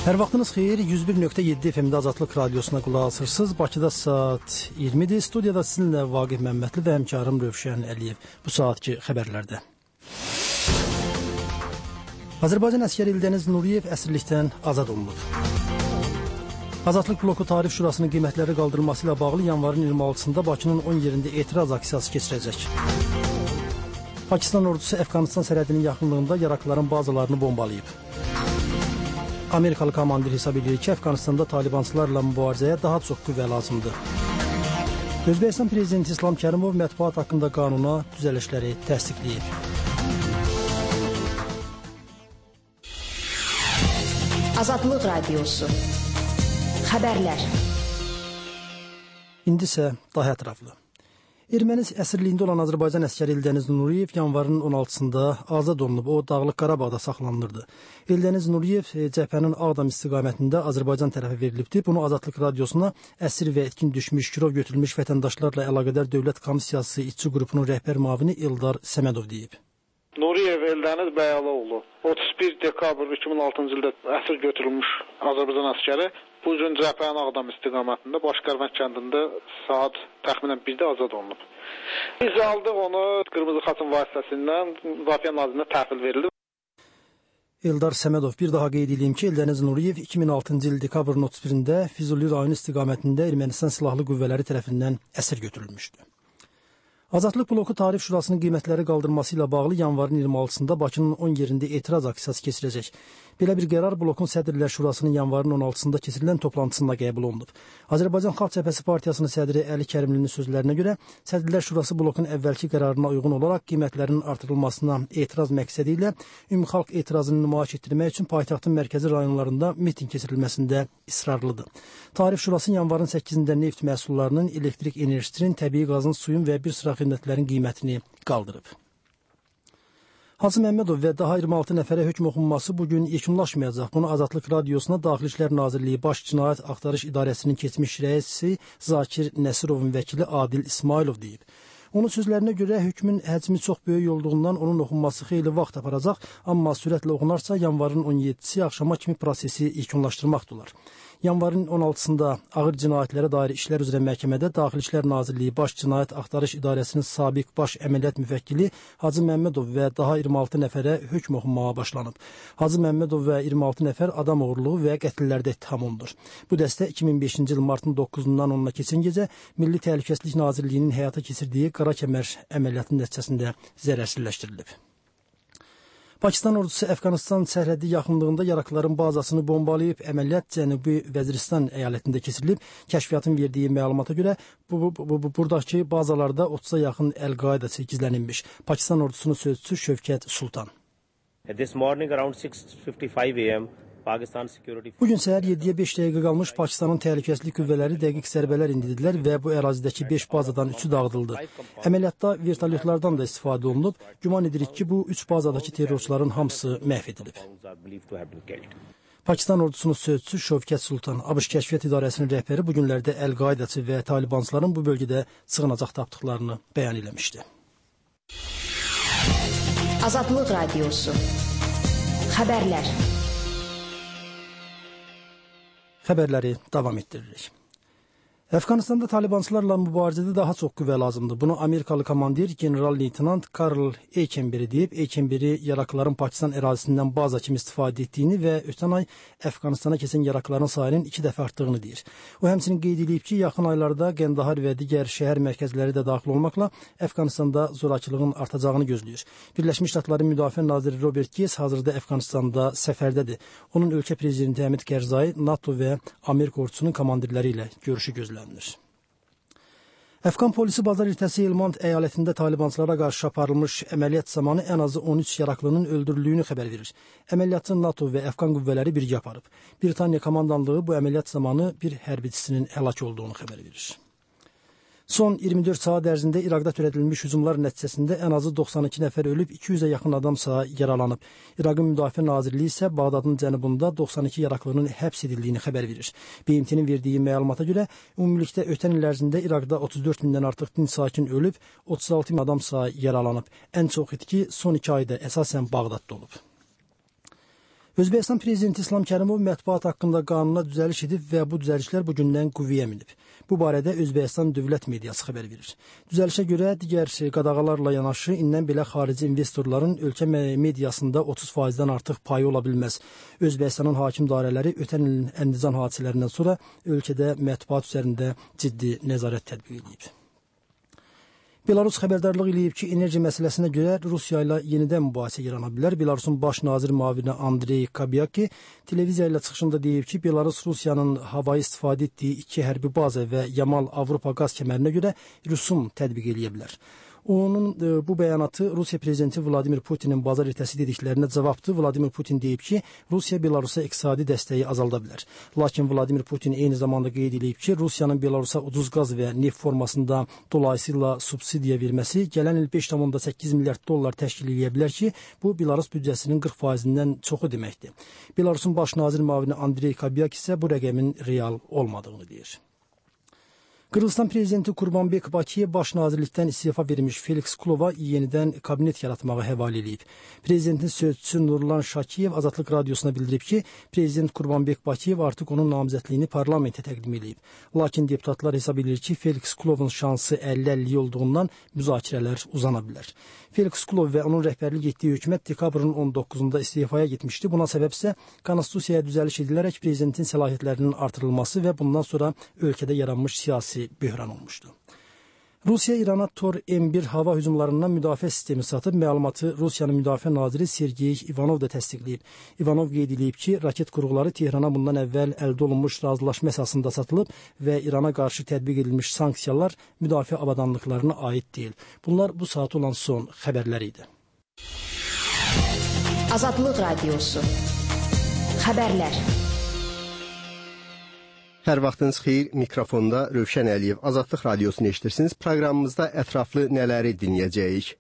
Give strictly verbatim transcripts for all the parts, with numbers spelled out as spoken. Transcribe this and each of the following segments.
Hər vaxtınız xeyir, yüz bir nöqtə yeddi F M-də Azadlıq Radiosuna qulaq asırsınız. Bakıda saat iyirmidir. Studiyada sizinlə Vaqif Məmmədli və həmkarım Rövşən Əliyev. Bu saatki xəbərlərdə. Azərbaycan əsgəri İldəniz Nuriyev əsirlikdən azad olunub. Azadlıq bloku Tarif Şurasının qiymətləri qaldırılması ilə bağlı yanvarın iyirmi altısında Bakının on yerində etiraz aksiyası keçirəcək. Pakistan ordusu Əfqanistan sərhədinin yaxınlığında yaraklıların bazalarını bombalayıb. Amerikalı komandir hesab edir ki, Əfqanistanda talibansılarla mübarizəyə daha çox qüvvə lazımdır. Özbəkistan prezidenti İslam Kərimov mətbuat haqqında qanuna düzəlişləri təsdiqləyib. Azadlıq Radiosu. Xəbərlər. İndi isə daha ətraflı. Erməni əsirliyində olan Azərbaycan əsgəri İldəniz Nuriyev yanvarın on altısında azad olunub. O, Dağlıq Qarabağda saxlanılırdı. İldəniz Nuriyev cəbhənin Ağdam istiqamətində Azərbaycan tərəfə verilibdir. Bunu Azadlıq Radiosuna əsir və etkin düşmüş, girov götürülmüş vətəndaşlarla əlaqədar Dövlət Komissiyası İşçi qrupunun rəhbər müavini Eldar Səmədov deyib. Nuriyev Eldəniz Bəyalıoğlu otuz bir dekabr iki min altıncı ildə əsir götürülmüş Azərbaycan əsgəri bu gün cəbhənin Ağdam istiqamətində Başqarvənd kəndində saat təxminən birdə azad olunub. Biz aldıq onu Qırmızı Xaçın vasitəsindən Müdafiə Nazirinə təhvil verildi. Eldar Səmədov bir daha qeyd edeyim ki, Eldəniz Nuriyev iki min altıncı il dekabrın otuz birində Füzuli rayonu istiqamətində Ermənistan silahlı qüvvələri tərəfindən əsir götürülmüşdü. Azadlıq bloku Tarif Şurasının qiymətləri qaldırılması ilə bağlı yanvarın iyirmi altısında Bakının on yerində etiraz aksiyası keçirəcək. Belə bir qərar blokun Sədrlər Şurasının yanvarın on altısında keçirilən toplantısında qəbul olunub. Azərbaycan Xalq Cəbhəsi Partiyasının sədri Əli Kərimlinin sözlərinə görə Sədrlər Şurası blokun əvvəlki qərarına uyğun olaraq qiymətlərin artırılmasına etiraz məqsədi ilə ümumxalq etirazını nümayiş etdirmək üçün paytaxtın mərkəzi rayonlarında miting keçirilməsində israrlıdır. Tarif Şurası yanvarın səkkizində neft məhsullarının, elektrik enerjisinin, təbii qazın, suyun və bir sıra xidmətlərin qiymətini qaldırıb. Hacı Məmmədov və daha iyirmi altı nəfərə hökm oxunması bugün yekunlaşmayacaq. Bunu Azadlıq Radiosuna Daxili İşlər Nazirliyi Baş Cinayət Axtarış İdarəsinin keçmiş rəisi Zakir Nəsirovun vəkili Adil İsmailov deyib. Onun sözlərinə görə hökmün həcmi çox böyük olduğundan onun oxunması xeyli vaxt aparacaq, amma sürətlə oxunarsa yanvarın on yeddisi axşama kimi prosesi yekunlaşdırmaq olar. Yanvarın on altısında ağır cinayətlərə dair işlər üzrə məhkəmədə Daxili İşlər Nazirliyi Baş Cinayət Axtarış İdarəsinin sabiq baş əməliyyat müvəkkili Hacı Məmmədov və daha iyirmi altı nəfərə hökm oxunmağa başlanıb. Hacı Məmmədov və iyirmi altı nəfər adam oğurluğu və qətllərdə ittiham olunur. Bu dəstə iki min beşinci il martın doqquzundan onuna keçən gecə Milli Təhlükəsizlik Nazirliyinin həyata keçirdiyi Qara Kəmər əməliyyatının nəticəsində zərərsizləşdirilib. Pakistan ordusu Əfqanistan sərhədi yaxınlığında yaraklıların bazasını bombalayıb. Əməliyyat Cənubi Vəziristan əyalətində keçirilib. Kəşfiyyatın verdiyi məlumata görə bu, bu, bu, bu, buradakı bazalarda otuza yaxın Əl-Qaidası gizlənilmiş. Pakistan ordusunun sözçüsü Şövkət Sultan. This morning around six fifty-five a m Bugün səhər yeddiyə beş dəqiqə qalmış Pakistanın təhlükəsizlik qüvvələri dəqiq zərbələr indirdilər və bu ərazidəki beş bazadan üçü dağıdıldı. Əməliyyatda vertolyotlardan da istifadə olunub. Güman edirik ki, bu üç bazadakı terrorçuların hamısı məhv edilib. Pakistan ordusunun sözçüsü Şövkət Sultan, ABŞ Kəşfiyyat İdarəsinin rəhbəri bu günlərdə Əl-Qaidaçı və Talibansların bu bölgədə sığınacaq tapdıqlarını bəyan eləmişdi. Azadlıq Radiosu. Xəbərlər. Xəbərləri davam etdiririk. Əfqanistanda talibansılarla mübarizədə daha çox qüvvə lazımdır. Bunu Amerikalı komandir general-leytenant Karl Eikenberry deyib. Eikenberry yaraklıların Pakistan ərazisindən baza kimi istifadə etdiyini və ötən ay Əfqanistana keçən yaraklıların sayının iki dəfə artdığını deyir. O həmçinin qeyd edib ki, yaxın aylarda Qəndahar və digər şəhər mərkəzləri də daxil olmaqla Əfqanistanda zorakılığın artacağını gözləyir. Birləşmiş Ştatların Müdafiə naziri Robert Gates hazırda Əfqanistanda səfərdədir. Onun ölkə prezidenti Həmid Kərzai NATO və Amerika ordusunun komandirləri ilə görüşü gözlənir. Əfqan polisi bazar ertəsi Helmand əyalətində talibanslara qarşı aparılmış əməliyyat zamanı ən azı on üç yaraklının öldürüldüyünü xəbər verir. Əməliyyatı NATO və Əfqan qüvvələri birgə aparıb. Britaniya komandanlığı bu əməliyyat zamanı bir hərbiçisinin həlak olduğunu xəbər verir. Son iyirmi dörd saat ərzində İraqda törədilmiş hücumlar nəticəsində ən azı doxsan iki nəfər ölüb, iki yüzə yaxın adamsa yaralanıb. İraqın Müdafiə Nazirliyi isə Bağdadın cənubunda doxsan iki yaraklının həbs edildiyini xəbər verir. B M T-nin verdiyi məlumata görə ümumilikdə ötən il ərzində İraqda otuz dörd mindən artıq dinc sakin ölüb, otuz altı min adamsa yaralanıb. Ən çox itki son iki ayda əsasən Bağdadda olub. Özbəkistan prezidenti İslam Kərimov mətbuat haqqında qanuna düzəliş edib və bu düzəlişlər bugündən qüvvəyə minib. Bu barədə Özbəkistan dövlət mediası xəbər verir. Düzəlişə görə digər qadağalarla yanaşı indən belə xarici investorların ölkə mediasında otuz faizdən artıq payı ola bilməz. Özbəkistanın hakim dairələri ötən ilin Əndizan hadisələrindən sonra ölkədə mətbuat üzərində ciddi nəzarət tətbiq edib. Belarus xəbərdarlıq eləyib ki, enerji məsələsinə görə Rusiya ilə yenidən mübahisə yarana bilər. Belarusun baş nazir müavini Andrey Kabyaki televiziya ilə çıxışında deyib ki, Belarus Rusiyanın havayı istifadə etdiyi iki hərbi baza və Yamal Avropa qaz kəmərinə görə rüsum tətbiq eləyə bilər. Onun e, bu bəyanatı Rusiya prezidenti Vladimir Putinin bazar ertəsi dediklərinə cavabdır. Vladimir Putin deyib ki, Rusiya Belarusa iqtisadi dəstəyi azalda bilər. Lakin Vladimir Putin eyni zamanda qeyd edib ki, Rusiyanın Belarusa ucuz qaz və neft formasında dolayısıyla subsidiya verməsi gələn il beş tam səkkiz milyard dollar təşkil edə bilər ki, bu Belarus büdcəsinin qırx faizindən çoxu deməkdir. Belarusun baş nazir müavini Andrey Kabyak isə bu rəqəmin real olmadığını deyir. Qırğızstan prezidenti Qurbanbek Bakiyev baş nazirlikdən istefa vermiş Felix Kulova yenidən kabinet yaratmağı həvalə edib. Prezidentin sözçüsü Nurlan Şakiyev Azadlıq Radiosuna bildirib ki, prezident Qurbanbek Bakiyev artıq onun namizədliyini parlamentə təqdim edib. Lakin deputatlar hesab edir ki, Felix Kulovun şansı əlli əlli olduğundan müzakirələr uzana bilər. Felix Kulov və onun rəhbərlik etdiyi hökumət dekabrın on doqquzunda istefaya getmişdi. Buna səbəb isə konstitusiyaya düzəliş edilərək prezidentin səlahiyyətlərinin artırılması və bundan sonra ölkədə yaranmış siyasi böhran olmuşdu. Rusiya İrana Tor M bir hava hücumlarından müdafiə sistemi satıb, məlumatı Rusiyanın müdafiə naziri Sergey Ivanov da təsdiqləyib. Ivanov qeyd edib ki, raket qurğuları Tehrana bundan əvvəl əldə olunmuş razılaşma əsasında satılıb və İrana qarşı tətbiq edilmiş sanksiyalar müdafiə avadanlıqlarına aid deyil. Bunlar bu saat olan son xəbərlər idi. Azadlıq Radiosu Xəbərlər. Hər vaxtınız xeyir, mikrofonda Rövşən Əliyev, Azadlıq Radiosunu eşitirsiniz. Proqramımızda ətraflı nələri dinləyəcəyik?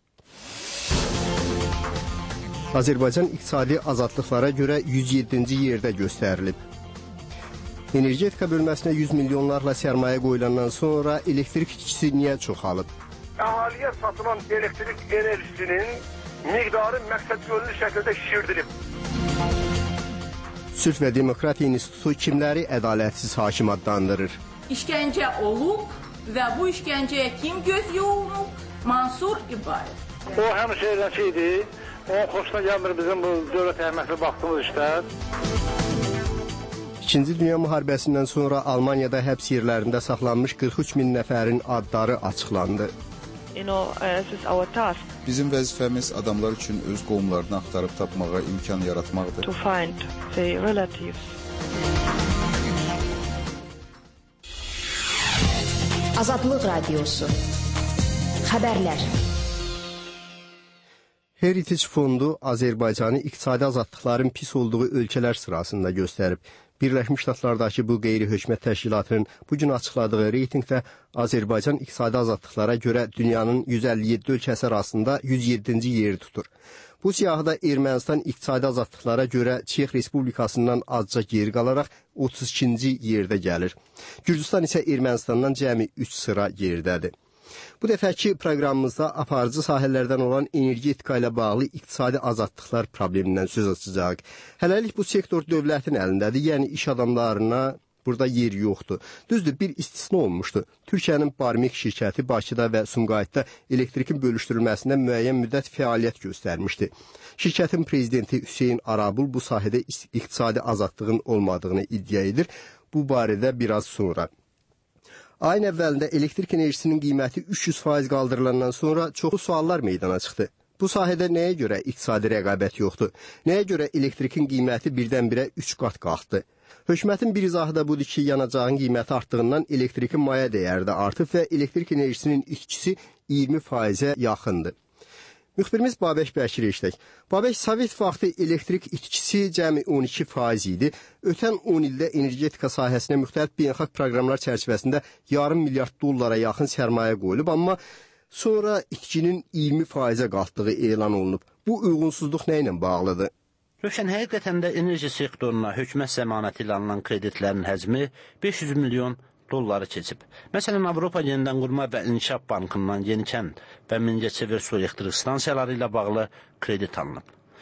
Azərbaycan iqtisadi azadlıqlara görə yüz yeddinci yerdə göstərilib. Energetika bölməsinə yüz milyonlarla sərmayə qoyulandan sonra elektrik itkisi niyə çoxalıb? Əhaliyə satılan elektrik enerjisinin miqdarı məqsədyönlü şəkildə şişirdilib. Sülh və Demokratiya İnstitutu kimləri ədalətsiz hakim adlandırır? İşgəncə olub və bu işgəncəyə kim göz yumub? Mansur İbrahim. O həmişə eləki idi. Onun xoşuna gəlmir bizim bu dövlət əhəmiyyətli baxdığımız işlər. İkinci Dünya müharibəsindən sonra Almaniyada həbs yerlərində saxlanmış qırx üç min nəfərin adları açıqlandı. You know, uh, this is our task. Bizim vəzifəmiz adamlar üçün öz qovumlarını axtarıb tapmağa imkan yaratmaqdır. To find the relatives. Azadlıq Radiosu Xəbərlər. Heritage Fondu Azərbaycanı iqtisadi azadlıqların pis olduğu ölkələr sırasında göstərib. Birləşmiş Ştatlardakı bu qeyri-hökumət təşkilatının bugün açıqladığı reytinqdə Azərbaycan iqtisadi azadlıqlara görə dünyanın yüz əlli yeddi ölkəsi arasında yüz yeddinci yeri tutur. Bu siyahıda Ermənistan iqtisadi azadlıqlara görə Çex Respublikasından azca geri qalaraq otuz ikinci yerdə gəlir. Gürcüstan isə Ermənistandan cəmi üç sıra yerdədir. Bu dəfəki proqramımızda aparıcı sahələrdən olan energetika ilə bağlı iqtisadi azadlıqlar problemindən söz açacağıq. Hələlik bu sektor dövlətin əlindədir, yəni iş adamlarına burada yer yoxdur. Düzdür, bir istisna olmuşdu. Türkiyənin Barmik şirkəti Bakıda və Sumqayıtda elektrikin bölüşdürülməsində müəyyən müddət fəaliyyət göstərmişdi. Şirkətin prezidenti Hüseyn Arabul bu sahədə iqtisadi azadlığın olmadığını iddia edir. Bu barədə biraz sonra. Ayın əvvəlində elektrik enerjisinin qiyməti üç yüz faiz qaldırılandan sonra çoxlu suallar meydana çıxdı. Bu sahədə nəyə görə iqtisadi rəqabət yoxdur? Nəyə görə elektrikin qiyməti birdən-birə üç qat qalxdı? Hökumətin bir izahı da budur ki, yanacağın qiyməti artdığından elektrikin maya dəyəri də artıb və elektrik enerjisinin itkisi iyirmi faizə yaxındır. Müxbirimiz Babək Bəkir işlək. Babək, Sovet vaxtı elektrik itkisi cəmi on iki faiz idi. Ötən on ildə energetika sahəsinə müxtəlif beynəlxalq proqramlar çərçivəsində yarım milyard dollara yaxın sərmayə qoyulub, amma sonra itkinin iyirmi faizə qalxdığı elan olunub. Bu uyğunsuzluq nə ilə bağlıdır? Rövşən, həqiqətən də enerji sektoruna hökumət zəmanəti ilə alınan kreditlərin həcmi beş yüz milyon dolları keçib. Məsələn, Avropa Yenidən Qurma və İnkişaf Bankından Yenikənd və Mingəçevir su elektrik stansiyaları ilə bağlı kredit alınıb.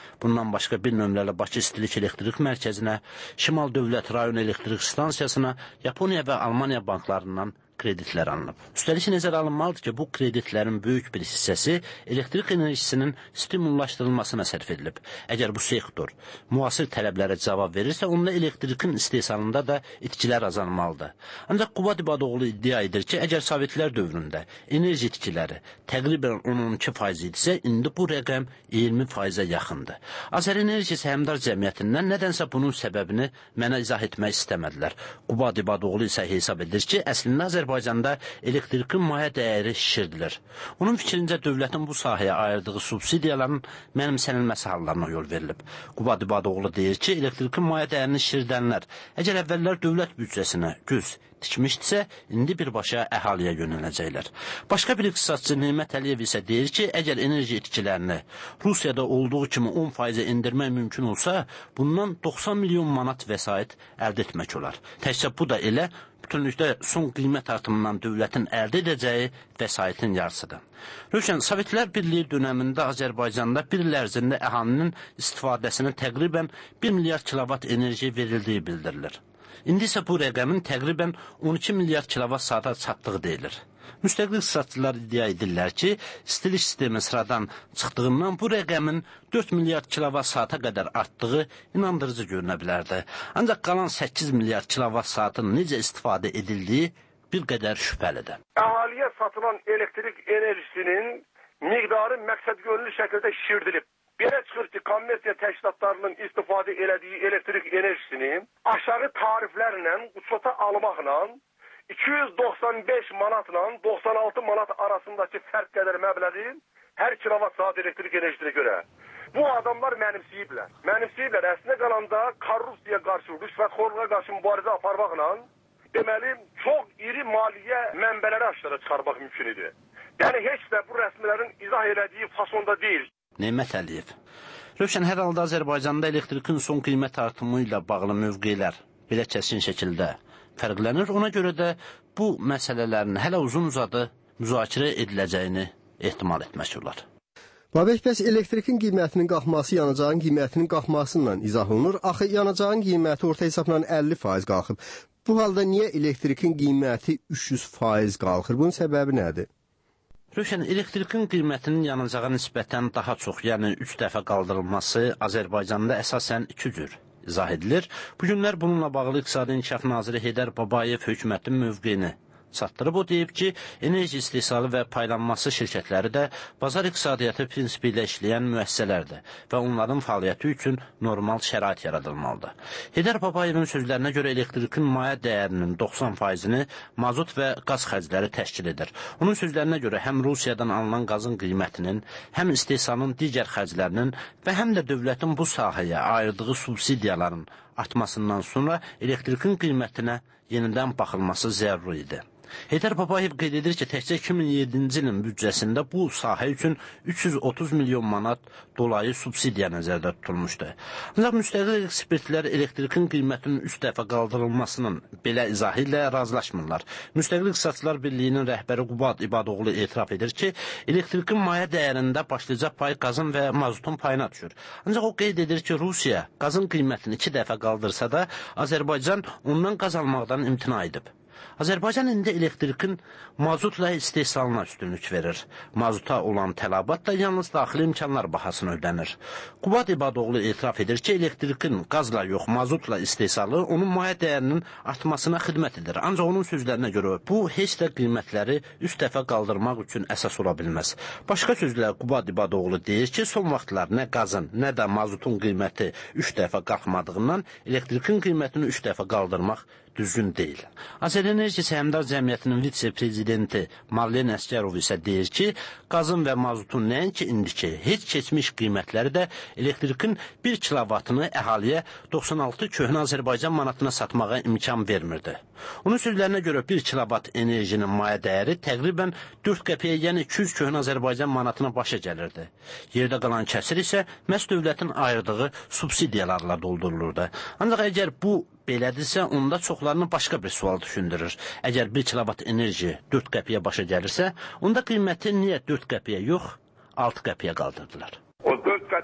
Bundan başqa bir nömrəli Bakı İstilik Elektrik Mərkəzinə, Şimal Dövlət Rayon Elektrik Stansiyasına, Yaponiya və Almaniya banklarından kreditlər alınıb. Üstəlik nəzərə alınmalıdır ki, bu kreditlərin böyük bir hissəsi elektrik enerjisinin stimullaşdırılmasına sərf edilib. Əgər bu sektor müasir tələblərə cavab verirsə, onda elektrikin istehsalında da itkilər azalmalıdır. Ancaq Qubad İbadoğlu iddia edir ki, əgər Sovetlər dövründə enerji itkiləri təqribən on on iki faiz idisə, indi bu rəqəm iyirmi faizə yaxındır. Azər Enerji Səhmdar Cəmiyyətindən nədənsə bunun səbəbini mənə izah etmək istəmədilər. Qubad İbadoğlu isə hesab edir ki, əslində Azərbaycanda elektrikin maya dəyəri şişirdilir. Onun fikrincə dövlətin bu sahəyə ayırdığı subsidiyaların mənimsənilməsi hallarına yol verilib. Qubad İbadoğlu deyir ki, elektrikin maya dəyərini şişirdənlər əgər əvvəllər dövlət büdcəsinə göz tikmişdisə, indi birbaşa əhaliyə yönələcəklər. Başqa bir iqtisadçı Nemət Əliyev isə deyir ki, əgər enerji itkilərini Rusiyada olduğu kimi on faizə endirmək mümkün olsa, bundan doxsan milyon manat vəsait əldə etmək olar. Təkcə bu da elə bütünlükdə son qiymət artımından dövlətin əldə edəcəyi vəsaitin yarısıdır. Rövşən, Sovetlər Birliyi dönəmində Azərbaycanda bir il ərzində əhalinin istifadəsinə təqribən bir milyard kilovat enerji verildiyi bildirilir. İndi isə bu rəqəmin təqribən on iki milyard kilovat saata çatdığı deyilir. Müstəqil iqtisadçılar iddia edirlər ki, istilik sistemi sıradan çıxdığından bu rəqəmin dörd milyard kilovat saata qədər artdığı inandırıcı görünə bilərdi. Ancaq qalan səkkiz milyard kilovat saatın necə istifadə edildiyi bir qədər şübhəlidir. Əhaliyə satılan elektrik enerjisinin miqdarı məqsədgönüllü şəkildə şişirdilib. Belə çıxır ki, kommersiya təşkilatlarının istifadə elədiyi elektrik enerjisini aşağı tariflərlə, uçota almaqla iki yüz doxsan beş manatla doxsan altı manat arasındakı fərq qədər məbləği hər kilovat saat elektrik enerjisinə görə. Bu adamlar mənimsəyiblər. Mənimsəyiblər. Əslində qalanda korrupsiya qarşı, rüşvətxorluğa qarşı mübarizə aparmaqla deməli, çox iri maliyyə mənbələri aşağı çıxarmaq mümkün idi. Yəni, heç də bu rəsmilərin izah elədiyi fasonda deyil. Nemət Əliyev. Rövşən, hər halda Azərbaycanda elektrikin son qiymət artımı ilə bağlı mövqelər belə kəsin şəkildə fərqlənir. Ona görə də bu məsələlərin hələ uzun-uzadı müzakirə ediləcəyini ehtimal etmək olar. Babək, bəs elektrikin qiymətinin qalxması yanacağın qiymətinin qalxmasından izah olunur. Axı yanacağın qiyməti orta hesabla əlli faiz qalxıb. Bu halda niyə elektrikin qiyməti üç yüz faiz qalxır? Bunun səbəbi nədir? Rövşən, elektrikin qiymətinin yanacağa nisbətən daha çox, yəni üç dəfə qaldırılması Azərbaycanda əsasən iki cür izah edilir. Bu günlər bununla bağlı İqtisadi İnkişaf Naziri Heydər Babayev hökumətin mövqeyini çatdırıb. O deyib ki, enerji istehsalı və paylanması şirkətləri də bazar iqtisadiyyatı prinsipi ilə işləyən müəssisələrdir və onların fəaliyyəti üçün normal şərait yaradılmalıdır. Heydər Babayevin sözlərinə görə elektrikin maya dəyərinin doxsan faizini mazot və qaz xərcləri təşkil edir. Onun sözlərinə görə həm Rusiyadan alınan qazın qiymətinin, həm istehsalın digər xərclərinin və həm də dövlətin bu sahəyə ayırdığı subsidiyaların artmasından sonra elektrikin qiymətinə yenidən baxılması zəruri idi. Heydər Babayev qeyd edir ki, təkcə iki min yeddinci ilin büdcəsində bu sahə üçün üç yüz otuz milyon manat dolayı subsidiya nəzərdə tutulmuşdu. Ancaq müstəqil ekspertlər elektrikin qiymətinin üç dəfə qaldırılmasının belə izahı ilə razılaşmırlar. Müstəqil İqtisadçılar Birliyinin rəhbəri Qubad İbadoğlu etiraf edir ki, elektrikin maya dəyərində başlıca pay qazın və mazutun payına düşür. Ancaq o qeyd edir ki, Rusiya qazın qiymətini iki dəfə qaldırsa da, Azərbaycan ondan qaz almaqdan imtina edib. Azərbaycan indi elektrikin mazutla istehsalına üstünlük verir. Mazuta olan tələbat da yalnız daxili imkanlar bahasına ödənir. Qubad İbadoğlu etiraf edir ki, elektrikin qazla yox, mazutla istehsalı onun maya dəyərinin artmasına xidmət edir. Ancaq onun sözlərinə görə bu, heç də qiymətləri üç dəfə qaldırmaq üçün əsas ola bilməz. Başqa sözlə Qubad İbadoğlu deyir ki, son vaxtlar nə qazın, nə də mazutun qiyməti üç dəfə qalxmadığından elektrikin qiymətini üç dəfə qaldırmaq düzgün deyil. Azər Enerji Səhmdar Cəmiyyətinin vitse-prezidenti Marlen Əsgərov isə deyir ki, qazın və mazutun nəinki indiki, heç keçmiş qiymətləri də elektrikin bir kilovatını əhaliyə doxsan altı köhnə Azərbaycan manatına satmağa imkan vermirdi. Onun sözlərinə görə bir kilovat enerjinin maya dəyəri təqribən dörd qəpiyə, yəni iki yüz köhnə Azərbaycan manatına başa gəlirdi. Yerdə qalan kəsir isə məhz dövlətin ayırdığı subsidiyalarla doldurulurdu. Ancaq əgər bu belədirsə, onda çoxlarını başqa bir sual düşündürür. Əgər bir kilovat enerji dörd qəpiyə başa gəlirsə, onda qiyməti niyə dörd qəpiyə yox, altı qəpiyə qaldırdılar? O dörd qəpiyə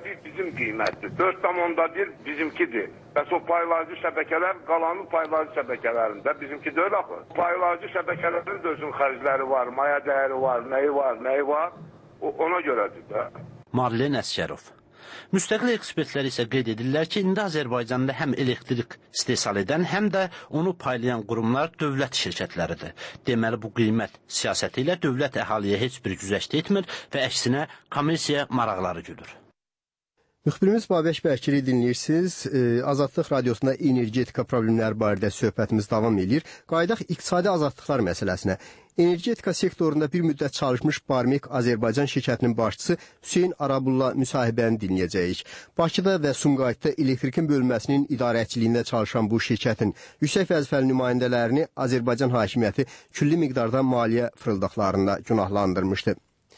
bir bizim qiymətdir. dörd tam onda bir bizimkidir. Bəs o paylayıcı şəbəkələr qalanın paylayıcı şəbəkələrində bizimki deyil axı. Paylayıcı şəbəkələrin də özünün xərcləri var, maya dəyəri var, nəyi var, nəyi var. O, ona görədir də. Marlen Əsgərov. Müstəqil ekspertlər isə qeyd edirlər ki, indi Azərbaycanda həm elektrik istehsal edən, həm də onu paylayan qurumlar dövlət şirkətləridir. Deməli, bu qiymət siyasəti ilə dövlət əhaliyə heç bir güzəşt etmir və əksinə kommersiya maraqları güdür. Müxbirimiz Babək Bəkiri dinləyirsiniz. E, Azadlıq Radiosunda energetika problemləri barədə söhbətimiz davam edir. Qayıdaq iqtisadi azadlıqlar məsələsinə. Energetika sektorunda bir müddət çalışmış Barmik Azərbaycan şirkətinin başçısı Hüseyn Arabulla müsahibəni dinləyəcəyik. Bakıda və Sumqayıtda elektrikin bölməsinin idarəçiliyində çalışan bu şirkətin yüksək vəzifəli nümayəndələrini Azərbaycan hakimiyyəti külli miqdarda maliyyə fırıldaqlarında günahlandırmışdı.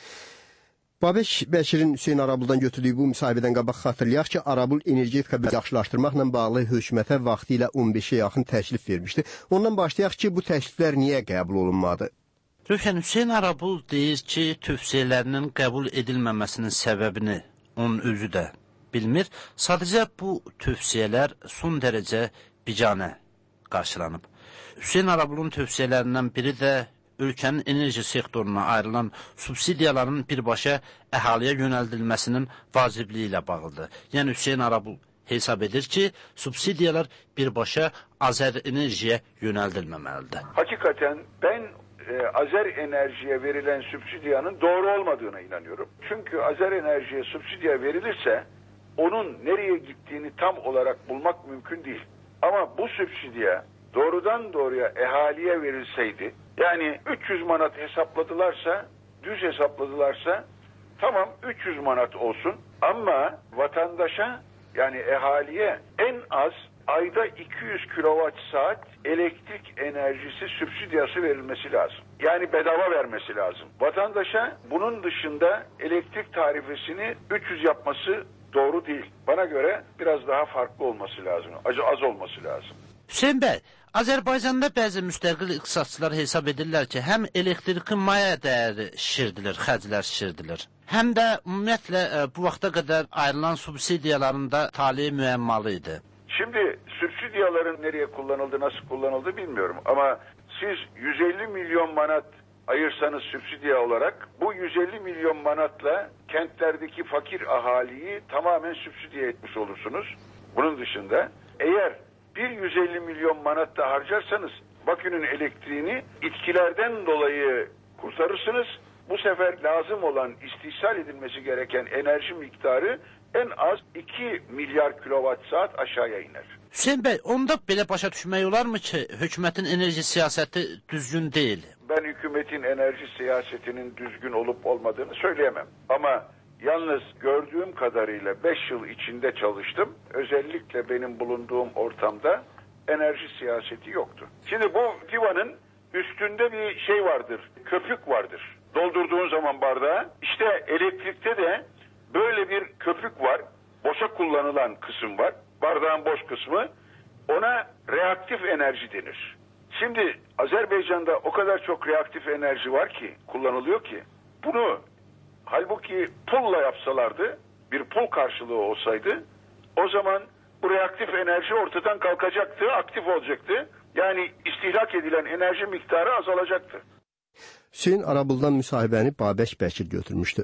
Babək Bəkirin Hüseyn Arabuldan götürdüyü bu müsahibədən qabaq xatırlayaq ki, Arabul energetika yaxşılaşdırmaqla bağlı hökumətə vaxtı ilə on beşə yaxın təklif vermişdi. Ondan başlayaq ki, bu təkliflər niyə qəbul olunmadı? Rövşən, Hüseyn Arabul deyir ki, tövsiyələrinin qəbul edilməməsinin səbəbini onun özü də bilmir. Sadəcə bu tövsiyələr son dərəcə biganə qarşılanıb. Hüseyn Arabulun tövsiyələrindən biri də ölkənin enerji sektoruna ayrılan subsidiyaların birbaşa əhaliyə yönəldilməsinin vacibliyi ilə bağlıdır. Yəni Hüseyn Arabul hesab edir ki, subsidiyalar birbaşa Azər Enerjiyə yönəldilməməlidir. Hakikaten ben e, Azer Enerji'ye verilen subsidiyanın doğru olmadığına inanıyorum. Çünkü Azer Enerji'ye subsidiya verilirse onun nereye gittiğini tam olarak bulmak mümkün değil. Ama bu subsidiya doğrudan doğruya ehaliye verilseydi, yani üç yüz manat hesapladılarsa, düz hesapladılarsa tamam üç yüz manat olsun ama vatandaşa yani ehaliye en az ayda iki yüz kilowatt saat elektrik enerjisi subsidiyası verilmesi lazım. Yani bedava vermesi lazım. Vatandaşa bunun dışında elektrik tarifesini üç yüz yapması doğru değil. Bana göre biraz daha farklı olması lazım. Az, az olması lazım. Hüseyin bəy, Azərbaycanda bəzi müstəqil iqtisadçılar hesab edirlər ki, həm elektrikin maya dəyəri şişirdilir, xərclər şişirdilir, həm də ümumiyyətlə bu vaxta qədər ayrılan subsidiyaların da taliyi müəmmalı idi. Şimdi subsidiyaların nereye kullanıldı, nasıl kullanıldı bilmiyorum ama siz yüz elli milyon manat ayırsanız subsidiya olarak bu yüz elli milyon manatla kentlerdeki fakir ahaliyi tamamen subsidiye etmiş olursunuz. Bunun dışında eğer bir yüz elli milyon manat da harcarsanız Bakü'nün elektriğini itkilerden dolayı kurtarırsınız. Bu sefer lazım olan istihsal edilmesi gereken enerji miktarı en az iki milyar kilowatt saat aşağıya iner. Hüseyin bəy, onda belə başa düşmək olarmı ki, hökumətin enerji siyasəti düzgün deyil? Ben hükümetin enerji siyasetinin düzgün olup olmadığını söyleyemem. Ama yalnız gördüğüm kadarıyla beş yıl içinde çalıştım. Özellikle benim bulunduğum ortamda enerji siyaseti yoktu. Şimdi bu divanın üstünde bir şey vardır, köpük vardır. Doldurduğun zaman bardağı, işte elektrikte de böyle bir köpük var. Boşa kullanılan kısım var. Bardağın boş kısmı. Ona reaktif enerji denir. Şimdi Azerbaycan'da o kadar çok reaktif enerji var ki, kullanılıyor ki, bunu halbuki pulla yapsalardı, bir pul karşılığı olsaydı, o zaman bu reaktif enerji ortadan kalkacaktı, aktif olacaktı. Yani istihlak edilen enerji miktarı azalacaktı. Hüseyin Arabuldan müsahibəni Babək Bəkir götürmüşdü.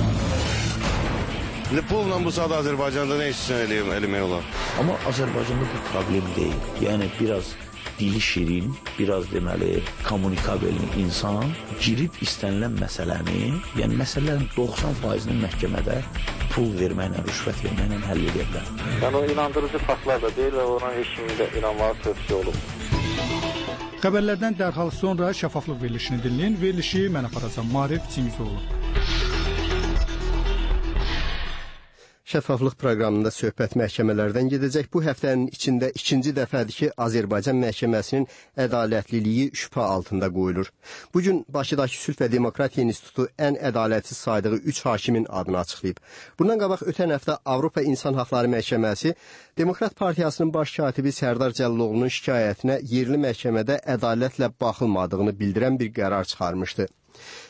Pulla bu saat Azərbaycanda nə istəyən eləmək olar? Amma Azərbaycanda bu problem deyil. Yəni biraz dili şirin, biraz deməli kommunikabil insan girib istənilən məsələni, yəni məsələlərin doxsan faizini məhkəmədə pul verməklə, rüşvət verməklə həll edə bilər. Yəni o inandırıcı faktlar da deyil və ona heç kimin də inanmağı tövsiyə olub. Xəbərlərdən dərhal sonra şəffaflıq verilişini dinləyin. Verilişi mən aparacam. Marif Çingizoğlu. Şəffaflıq proqramında söhbət məhkəmələrdən gedəcək. Bu həftənin içində ikinci dəfədir ki, Azərbaycan məhkəməsinin ədalətliliyi şübhə altında qoyulur. Bugün Bakıdakı Sülh və Demokratiya İnstitutu ən ədalətsiz saydığı üç hakimin adını açıqlayıb. Bundan qabaq ötən həftə Avropa İnsan Haqları Məhkəməsi Demokrat Partiyasının baş katibi Sərdar Cəlloğlunun şikayətinə yerli məhkəmədə ədalətlə baxılmadığını bildirən bir qərar çıxarmışdı.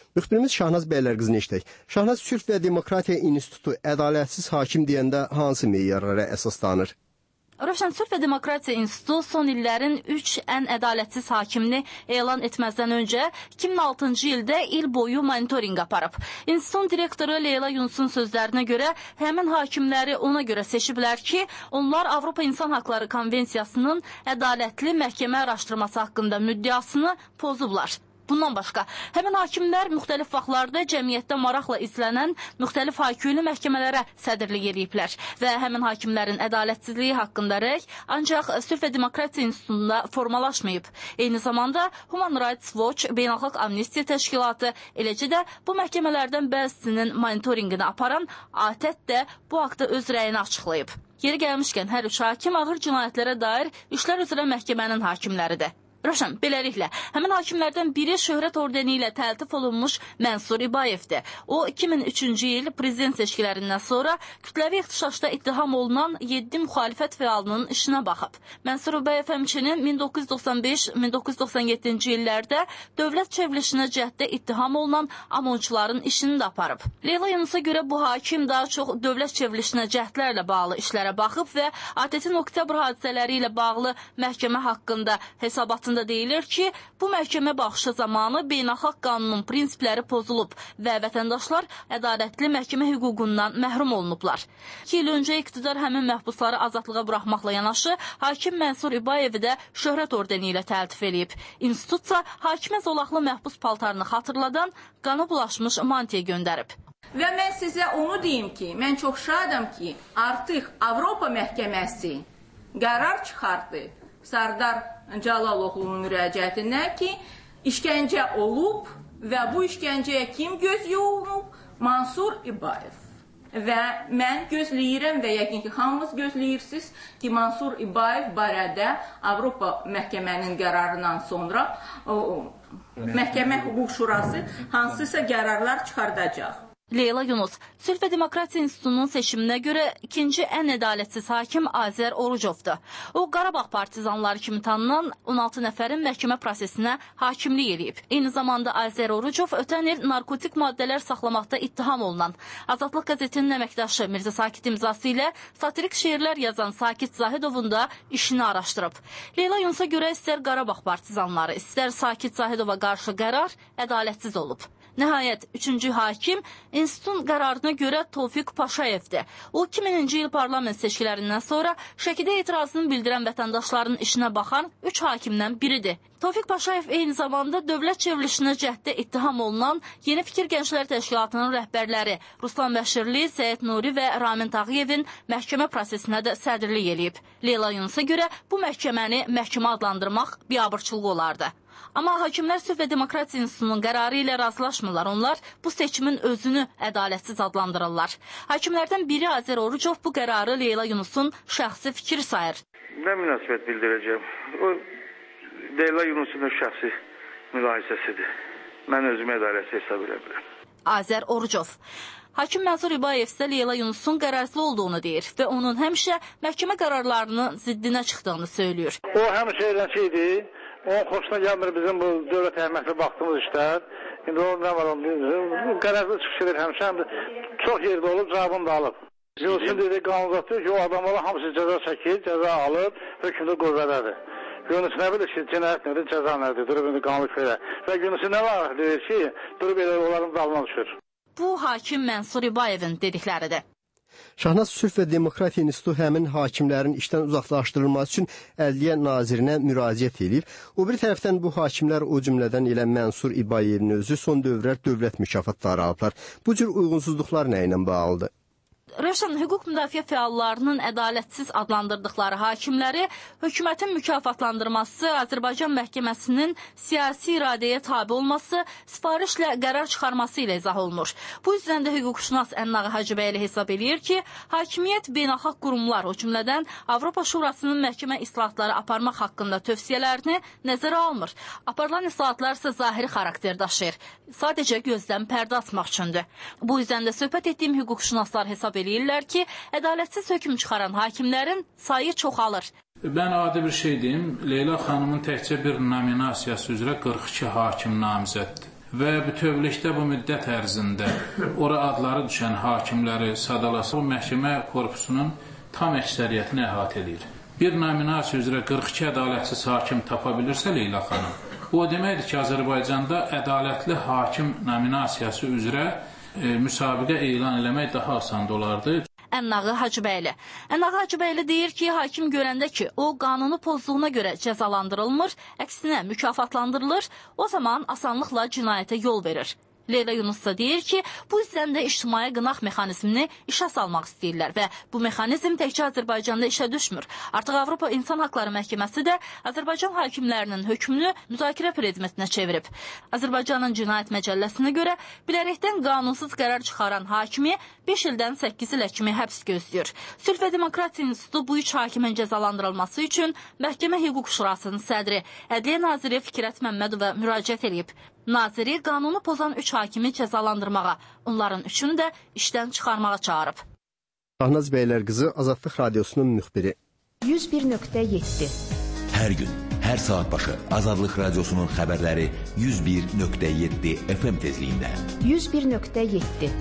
Müxbirimiz Şahnaz Bəylərqızını eşitək. Şahnaz, Sülh və Demokratiya İnstitutu ədalətsiz hakim deyəndə hansı meyarlara əsaslanır? Rövşən, Sülh və Demokratiya İnstitutu son illərin üç ən ədalətsiz hakimini elan etməzdən öncə iki min altıncı ildə il boyu monitorinq aparıb. İnstitutun direktoru Leyla Yunusun sözlərinə görə həmin hakimləri ona görə seçiblər ki, onlar Avropa İnsan Haqları Konvensiyasının ədalətli məhkəmə araşdırması haqqında müddəasını pozublar. Bundan başqa, həmin hakimlər müxtəlif vaxtlarda cəmiyyətdə maraqla izlənən müxtəlif hayküylü məhkəmələrə sədrlik ediblər və həmin hakimlərin ədalətsizliyi haqqında rəy ancaq Sülh və Demokratiya İnstitutunda formalaşmayıb. Eyni zamanda Human Rights Watch, Beynəlxalq Amnistiya Təşkilatı, eləcə də bu məhkəmələrdən bəzisinin monitorinqini aparan A T E T də bu haqda öz rəyini açıqlayıb. Yeri gəlmişkən, hər üç hakim ağır cinayətlərə dair işlər üzrə məhkəmənin hakimləridir. Rövşən, beləliklə, həmin hakimlərdən biri şöhrət ordeni ilə təltif olunmuş Mənsur İbayevdir. O, iki min üçüncü il prezident seçkilərindən sonra kütləvi ixtişaşda ittiham olunan yeddi müxalifət fəalının işinə baxıb. Mənsur İbayev həmçinin min doqquz yüz doxsan beş min doqquz yüz doxsan yeddinci illərdə dövlət çevrilişinə cəhddə ittiham olunan amonçuların işini də aparıb. Leyla Yunusa görə bu hakim daha çox dövlət çevrilişinə cəhdlərlə bağlı işlərə baxıb və A T E T-in oktyabr hadisələri ilə bağlı məhkəmə haqqında hesabatı da deyilir ki, bu məhkəmə baxışı zamanı beynəlxalq qanunun prinsipləri pozulub və vətəndaşlar ədalətli məhkəmə hüququndan məhrum olunublar. İki il öncə iqtidar həmin məhbusları azadlığa buraxmaqla yanaşı, hakim Mənsur İbayevi də şöhrət ordeni ilə təltif edib. İnstitutsa hakimə zolaqlı məhbus paltarını xatırladan qana bulaşmış mantiya göndərib. Və mən sizə onu deyim ki, mən çox şadam ki, artıq Avropa məhkəməsi qərar çıxardı Sardar Cəlaloğlu'nun müraciətindən ki, işgəncə olub və bu işgəncəyə kim göz yumub? Mansur İbayev. Və mən gözləyirəm və yəqin ki, hamınız gözləyirsiniz ki, Mansur İbayev barədə Avropa məhkəmənin qərarından sonra o, məhkəmə hüquq şurası hansısa qərarlar çıxardacaq. Leyla Yunus, Sülh və Demokratiya İnstitutunun seçiminə görə ikinci ən ədalətsiz hakim Azər Orucovdur. O, Qarabağ partizanları kimi tanınan on altı nəfərin məhkəmə prosesinə hakimlik edib. Eyni zamanda Azər Orucov ötən il narkotik maddələr saxlamaqda ittiham olunan Azadlıq qəzetinin əməkdaşı Mirzə Sakit imzası ilə satirik şeirlər yazan Sakit Zahidovun da işini araşdırıb. Leyla Yunusa görə istər Qarabağ partizanları, istər Sakit Zahidova qarşı qərar ədalətsiz olub. Nəhayət, üçüncü hakim institutun qərarına görə Tofiq Paşayevdir. O, iki mininci il parlament seçkilərindən sonra Şəkidə etirazını bildirən vətəndaşların işinə baxan üç hakimdən biridir. Tofiq Paşayev eyni zamanda dövlət çevrilişinə cəhddə ittiham olunan Yeni Fikir Gənclər Təşkilatının rəhbərləri Ruslan Bəşirli, Səid Nuri və Ramin Tağıyevin məhkəmə prosesinə də sədrlik eləyib. Leyla Yunusa görə bu məhkəməni məhkəmə adlandırmaq biabırçılıq olardı. Amma hakimlər Sülh və Demokratiya İnstitutunun qərarı ilə razılaşmırlar. Onlar bu seçimin özünü ədalətsiz adlandırırlar. Hakimlərdən biri Azər Orucov bu qərarı Leyla Yunusun şəxsi fikri sayır. Nə münasibət bildirəcəm? O, Leyla Yunusun şəxsi mülahisəsidir. Mən özümü ədalətsiz hesab edə bilirəm. Azər Orucov. Hakim Mənsur İbayev isə Leyla Yunusun qərarsız olduğunu deyir və onun həmişə məhkəmə qərarlarının ziddinə çıxdığını söylüyor. O həmişə eləncəydi. Onun xoşuna gəlmir bizim bu dövlət əhəmiyyətli baxdığımız işlər. İndi o nə var onun? Qərarlı çıxış edir həmişə. Çox yerdə olub, cavabını da alıb. Yunusun dediyi qanun zatıyor ki, o adamlar hamısı cəza çəkir, cəza alıb, hökmdə qüvvədədir. Yunus nə bilir ki, cinayət nədir, cəza nədir, durub indi qanunluk verər. Və Yunusu nə var deyir ki, durub elə onların dalına düşür. Bu, hakim Mənsur İbayevin dedikləridir. Şahnaz, Sülh və Demokratiya İnstitutu həmin hakimlərin işdən uzaqlaşdırılması üçün Ədliyyə Nazirinə müraciət edib. O bir tərəfdən bu hakimlər, o cümlədən ilə Mənsur İbayevin özü son dövrlər dövlət mükafatları alıblar. Bu cür uyğunsuzluqlar nə ilə bağlıdır? Rövşən, hüquq müdafiə fəallarının ədalətsiz adlandırdıqları hakimləri hökumətin mükafatlandırması, Azərbaycan məhkəməsinin siyasi iradəyə tabi olması, sifarişlə qərar çıxarması ilə izah olunur. Bu yüzdən də hüquqşünas Ənnağı Hacıbəyli hesab edir ki, hakimiyyət beynəlxalq qurumlar, o cümlədən Avropa Şurasının məhkəmə islahatları aparmaq haqqında tövsiyələrini nəzərə almır. Aparılan islahatlar isə zahiri xarakter daşıyır. Sadəcə gözdən pərdə açmaq üçündür. Bu yüzdən də söhbət etdiyim hüquqşünaslar hesab eləyirlər ki, ədalətsiz hökm çıxaran hakimlərin sayı çoxalır. Mən adi bir şey deyim, Leyla xanımın təkcə bir nominasiyası üzrə qırx iki hakim namizəddir. və bütövlükdə bu müddət ərzində ora adları düşən hakimləri sadalasa, bu məhkəmə korpusunun tam əksəriyyətini əhatə edir. Bir nominasiya üzrə qırx iki ədalətsiz hakim tapa bilirsə Leyla xanım, bu o deməkdir ki, Azərbaycanda ədalətli hakim nominasiyası üzrə e, müsabiqə elan eləmək daha asan olardı. Ənnağı Hacıbəyli. Ənnağı Hacıbəyli deyir ki, hakim görəndə ki, o qanunu pozduğuna görə cəzalandırılmır, əksinə mükafatlandırılır, o zaman asanlıqla cinayətə yol verir. Leyla Yunus da deyir ki, bu yüzden də ictimai qınaq mexanizmini işə salmaq istəyirlər və bu mexanizm təkcə Azərbaycanda işə düşmür. Artıq Avropa İnsan Haqları Məhkəməsi də Azərbaycan hakimlərinin hökmünü müzakirə predmetinə çevirib. Azərbaycanın cinayət məcəlləsinə görə bilərəkdən qanunsuz qərar çıxaran hakimi beş ildən səkkiz ilə kimi həbs gözləyir. Sülh və Demokratiya İnstitutu bu üç hakimin cəzalandırılması üçün Məhkəmə Hüquq Şurasının sədri Ədliyyə Naziri Fikrət Məmmədova müraciət edib. Naziri qanunu pozan üç hakimi cəzalandırmağa, onların üçünü də işdən çıxarmağa çağırıb. Ahnaz Beylər qızı Azadlıq Radiosunun müxbiri. yüz bir nöqtə yeddi Hər gün, hər saat başı Azadlıq Radiosunun xəbərləri yüz bir nöqtə yeddi F M tezliyində. yüz bir nöqtə yeddi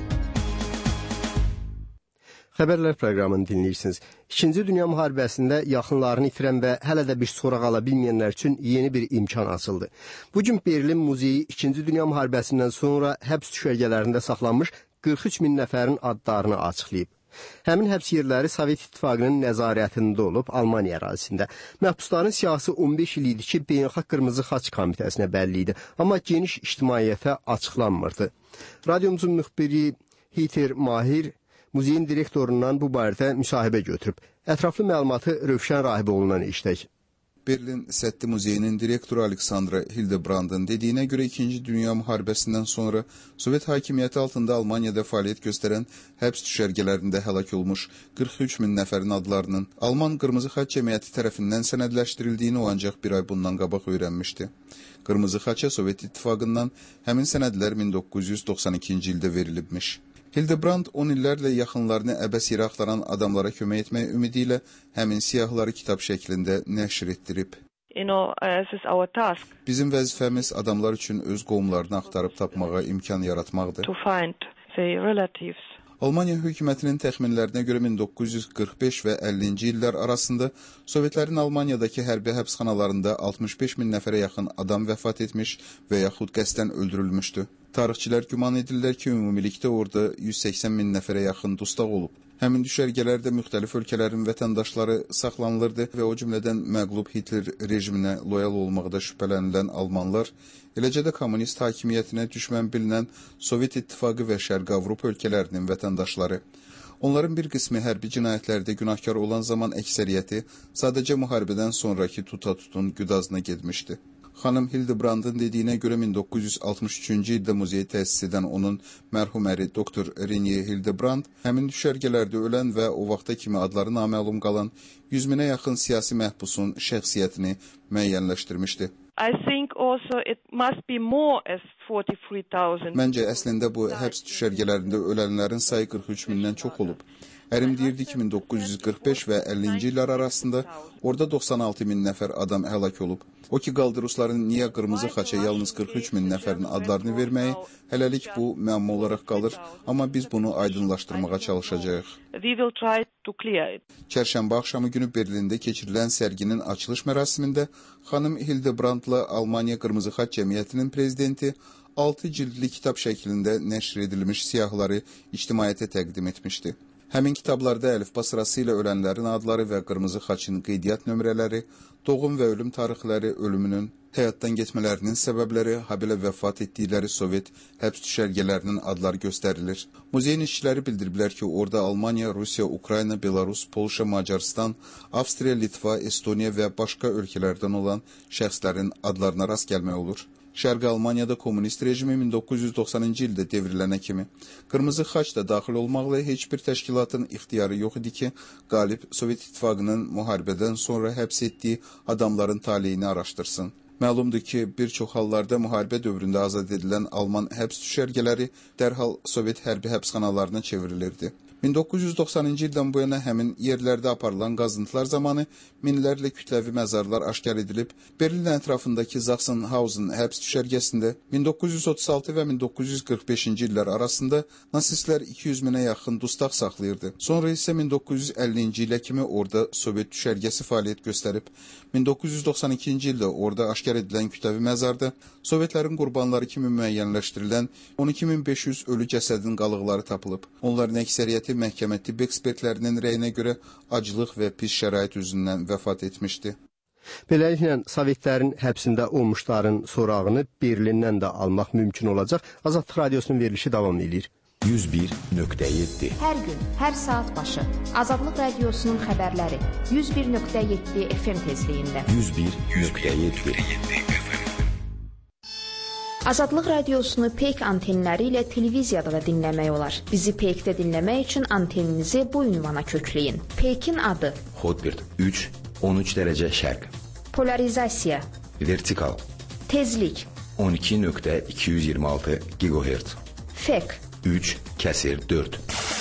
Xəbərlər proqramını dinləyirsiniz. İkinci Dünya müharibəsində yaxınlarını itirən və hələ də bir soraq ala bilməyənlər üçün yeni bir imkan açıldı. Bugün Berlin Muzeyi İkinci Dünya müharibəsindən sonra həbs düşərgələrində saxlanmış qırx üç min nəfərin adlarını açıqlayıb. Həmin həbs yerləri Sovet İttifaqının nəzarətində olub Almaniya ərazisində. Məhbusların siyahısı on beş il idi ki, Beynəlxalq Qırmızı Xaç Komitəsinə bəlli idi, amma geniş ictimaiyyətə açıqlanmırdı. Radiomuzun müxbiri Hiter Mahir muzeyin direktorundan bu barədə müsahibə götürüb. Ətraflı məlumatı Rövşən Rahiboğlu'ndan eşitək. Berlin Səddi Muzeyinin direktoru Aleksandra Hildebrand'ın dediyinə görə İkinci Dünya müharibəsindən sonra Sovet hakimiyyəti altında Almaniyada fəaliyyət göstərən həbs düşərgələrində həlak olmuş qırx üç min nəfərin adlarının Alman Qırmızı Xaç Cəmiyyəti tərəfindən sənədləşdirildiyini o ancaq bir ay bundan qabaq öyrənmişdi. Qırmızı Xaça Sovet İttifaqından həmin sənədlər min doqquz yüz doxsan ikinci ildə verilibmiş. Hildebrand on illərlə yaxınlarını əbəs yerə axtaran adamlara kömək etmək ümidi ilə həmin siyahıları kitab şəklində nəşr etdirib. You know, uh, this is our task. Bizim vəzifəmiz adamlar üçün öz qovumlarını axtarıb tapmağa imkan yaratmaqdır. To find the relatives. Almaniya hökumətinin təxminlərinə görə min doqquz yüz qırx beş və əllinci illər arasında Sovetlərin Almaniyadakı hərbi həbsxanalarında altmış beş min nəfərə yaxın adam vəfat etmiş və yaxud qəsdən öldürülmüşdü. Tarixçilər güman edirlər ki, ümumilikdə orada yüz səksən min nəfərə yaxın dustaq olub. Həmin düşərgələrdə müxtəlif ölkələrin vətəndaşları saxlanılırdı və o cümlədən məqlub Hitler rejiminə loyal olmaqda şübhələnilən almanlar, eləcə də kommunist hakimiyyətinə düşmən bilinən Sovet İttifaqı və Şərqi Avropa ölkələrinin vətəndaşları. Onların bir qismi hərbi cinayətlərdə günahkar olan zaman əksəriyyəti sadəcə müharibədən sonraki tuta-tutun güdazına getmişdi. Xanım Hildebrand'ın dediyinə görə min doqquz yüz altmış üçüncü ildə muzeyi təsis edən onun mərhum əri doktor Renier Hildebrand həmin düşərgələrdə ölən və o vaxta kimi adları naməlum qalan yüz minə yaxın siyasi məhbusun şəxsiyyətini müəyyənləşdirmişdi. I think also it must be more as forty-three thousand. Məncə əslində bu həbs düşərgələrində ölənlərin sayı qırx üç mindən çox olub. Ərim deyirdi ki, min doqquz yüz qırx beş və əllinci illər arasında orada doxsan altı min nəfər adam həlak olub. O ki, qaldı Rusların niyə Qırmızı Xaça yalnız qırx üç min nəfərin adlarını verməyi, hələlik bu müəmma olaraq qalır, amma biz bunu aydınlaşdırmağa çalışacağıq. We will try to clear it. Çərşənbə axşamı günü Berlində keçirilən sərginin açılış mərasimində xanım Hildebrandla Almaniya Qırmızı Xaç Cəmiyyətinin prezidenti altı cildli kitab şəklində nəşr edilmiş siyahıları ictimaiyyətə təqdim etmişdi. Həmin kitablarda əlifba sırası ilə ölənlərin adları və Qırmızı Xaçın qeydiyyat nömrələri, doğum və ölüm tarixləri, ölümünün, həyatdan getmələrinin səbəbləri, habelə vəfat etdikləri Sovet həbs düşərgələrinin adları göstərilir. Muzeyin işçiləri bildiriblər ki, orada Almaniya, Rusiya, Ukrayna, Belarus, Polşa, Macaristan, Avstriya, Litva, Estoniya və başqa ölkələrdən olan şəxslərin adlarına rast gəlmək olur. Şərqi Almaniyada komünist rejimi min doqquz yüz doxsanıncı ildə devrilənə kimi Qırmızı Xaç da daxil olmaqla heç bir təşkilatın ixtiyarı yox idi ki, qalib Sovet İttifaqının müharibədən sonra həbs etdiyi adamların taleyini araşdırsın. Məlumdur ki, bir çox hallarda müharibə dövründə azad edilən Alman həbs düşərgələri dərhal Sovet hərbi həbsxanalarına çevrilirdi. min doqquz yüz doxsanıncı ildən bu yana həmin yerlərdə aparılan qazıntılar zamanı minlərlə kütləvi məzarlar aşkar edilib. Berlin ətrafındakı Sachsenhausen həbs düşərgəsində min doqquz yüz otuz altı və min doqquz yüz qırx beşinci illər arasında nasistlər iki yüz minə yaxın dustaq saxlayırdı. Sonra isə min doqquz yüz əllinci ilə kimi orada Sovet düşərgəsi fəaliyyət göstərib. min doqquz yüz doxsan ikinci ildə orada aşkar edilən kütləvi məzarda Sovetlərin qurbanları kimi müəyyənləşdirilən on iki min beş yüz ölü cəsədin qalıqları tapılıb. Onların əksəriyyəti məhkəmə tibb ekspertlərinin rəyinə görə aclıq və pis şərait üzündən vəfat etmişdi. Beləliklə, Sovetlərin həbsində olmuşların sorağını Berlindən də almaq mümkün olacaq. Azadlıq Radiosunun verilişi davam edir. yüz bir nöqtə yeddi. Hər gün, hər saat başı Azadlıq Radiosunun xəbərləri yüz bir nöqtə yeddi F M tezliyində. yüz bir nöqtə yeddi. Azadlıq Radiosunu Peyk antenləri ilə televiziyada da dinləmək olar. Bizi Peykdə dinləmək üçün anteninizi bu ünvana kökləyin. Peykin adı Hotbird üç on üç dərəcə şərq. Polarizasiya Vertikal Tezlik on iki nöqtə iki yüz iyirmi altı gigahertz. Fek üç kəsir dörd.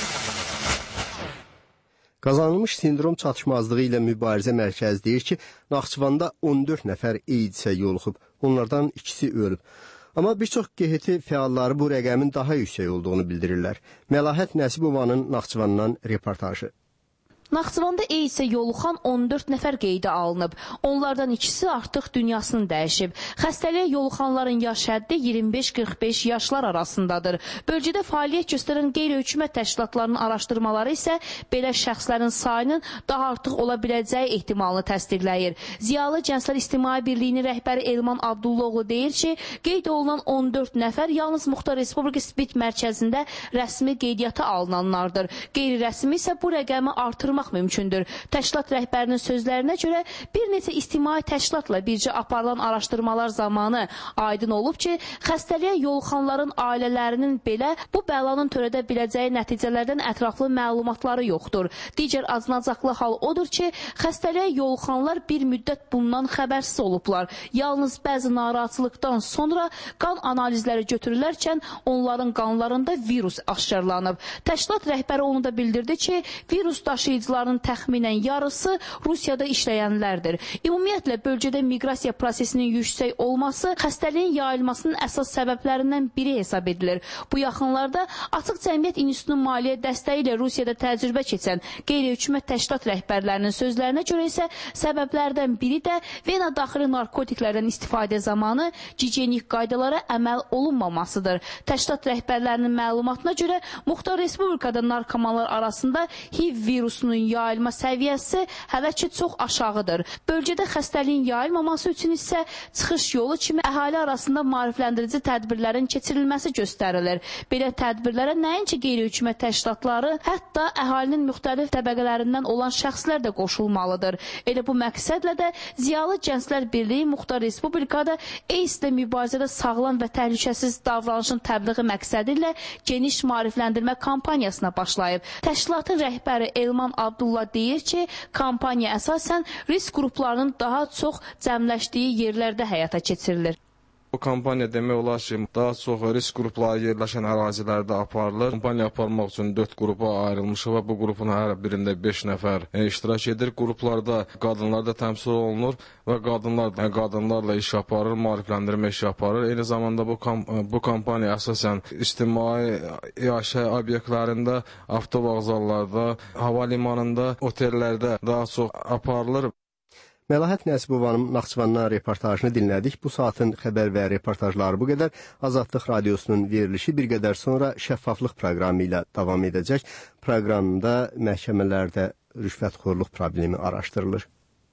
Qazanılmış sindrom çatışmazlığı ilə mübarizə mərkəzi deyir ki, Naxçıvanda on dörd nəfər AIDS-ə yoluxub, onlardan ikisi ölüb. Amma bir çox G H T fəalları bu rəqəmin daha yüksək olduğunu bildirirlər. Məlahət Nəsibovanın Naxçıvandan reportajı. Naxçıvanda AIDS-ə yoluxan on dörd nəfər qeydə alınıb. Onlardan ikisi artıq dünyasını dəyişib. Xəstəliyə yoluxanların yaş həddi iyirmi beş qırx beş yaşlar arasındadır. Bölgədə fəaliyyət göstərən qeyri-hökumət təşkilatlarının araşdırmaları isə belə şəxslərin sayının daha artıq ola biləcəyi ehtimalını təsdiqləyir. Ziyalı Gənclər İctimai Birliyinin rəhbəri Elman Abdullaoğlu deyir ki, qeyd olunan on dörd nəfər yalnız Muxtar Respublika Spit mərkəzində rəsmi qeydiyyata alınanlardır. Qeyri-rəsmi isə bu rəqəmi artırmaq mümkündür. Təşkilat rəhbərinin sözlərinə görə bir neçə ictimai təşkilatla bircə aparılan araşdırmalar zamanı aydın olub ki, xəstəliyə yoluxanların ailələrinin belə bu bəlanın törədə biləcəyi nəticələrdən ətraflı məlumatları yoxdur. Digər acınacaqlı hal odur ki, xəstəliyə yoluxanlar bir müddət bundan xəbərsiz olublar. Yalnız bəzi narahatçılıqdan sonra qan analizləri götürülərkən onların qanlarında virus aşkarlanıb. Təşkilat rəhbəri onu da bildirdi ki, virus daşıyıcı təxminən yarısı Rusiyada işləyənlərdir. Ümumiyyətlə, bölgədə miqrasiya prosesinin yüksək olması xəstəliyin yayılmasının əsas səbəblərindən biri hesab edilir. Bu yaxınlarda Açıq Cəmiyyət İnstitutunun maliyyə dəstəyi ilə Rusiyada təcrübə keçən qeyri-hökumət təşkilat rəhbərlərinin sözlərinə görə isə səbəblərdən biri də vena daxili narkotiklərdən istifadə zamanı gigiyenik qaydalara əməl olunmamasıdır. Təşkilat rəhbərlərinin məlumatına görə Muxtar Respublikada narkomanlar arasında H I V virusunun yayılma səviyyəsi hələ ki çox aşağıdır. Bölgədə xəstəliyin yayılmaması üçün isə çıxış yolu kimi əhali arasında maarifləndirici tədbirlərin keçirilməsi göstərilir. Belə tədbirlərə nəinki qeyri-hökumət təşkilatları, hətta əhalinin müxtəlif təbəqələrindən olan şəxslər də qoşulmalıdır. Elə bu məqsədlə də Ziyalı Gənclər Birliyi Muxtar Respublikada AIDS ilə mübarizədə sağlam və təhlükəsiz davranışın təbliği məqsədi ilə geniş maarifləndirmə kampaniyasına başlayıb. Təşkilatın rəhbəri Elman Abdullah deyir ki, kampaniya əsasən risk qruplarının daha çox cəmləşdiyi yerlərdə həyata keçirilir. Bu kampaniya demək olar ki, daha çox risk qrupları yerləşən ərazilərdə aparılır. Kampaniya aparmaq üçün dörd qrupa ayrılmışıq və bu qrupun hər birində beş nəfər iştirak edir. Qruplarda qadınlar da təmsil olunur və qadınlar da qadınlarla iş aparır, maarifləndirmə iş aparır. Eyni zamanda bu, kamp bu kampaniya əsasən ictimai yaşayış obyektlərində, avtovağzallarda, hava limanında, otellərdə daha çox aparılır. Məlahət Nəsibovanın Naxçıvandan reportajını dinlədik. Bu saatın xəbər və reportajları bu qədər. Azadlıq Radiosunun verilişi bir qədər sonra şəffaflıq proqramı ilə davam edəcək. Proqramda məhkəmələrdə rüşvətxorluq problemi araşdırılır.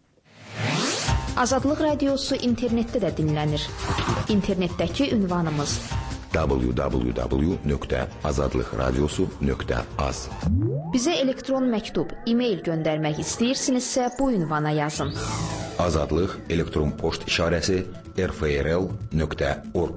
Azadlıq Radiosu internetdə də dinlənir. İnternetdəki ünvanımız w w w nöqtə azadlıqradiosu nöqtə az. Bizə elektron məktub, e-mail göndərmək istəyirsinizsə bu ünvana yazın. Azadlıq elektron poçt işarəsi r f r l nöqtə org.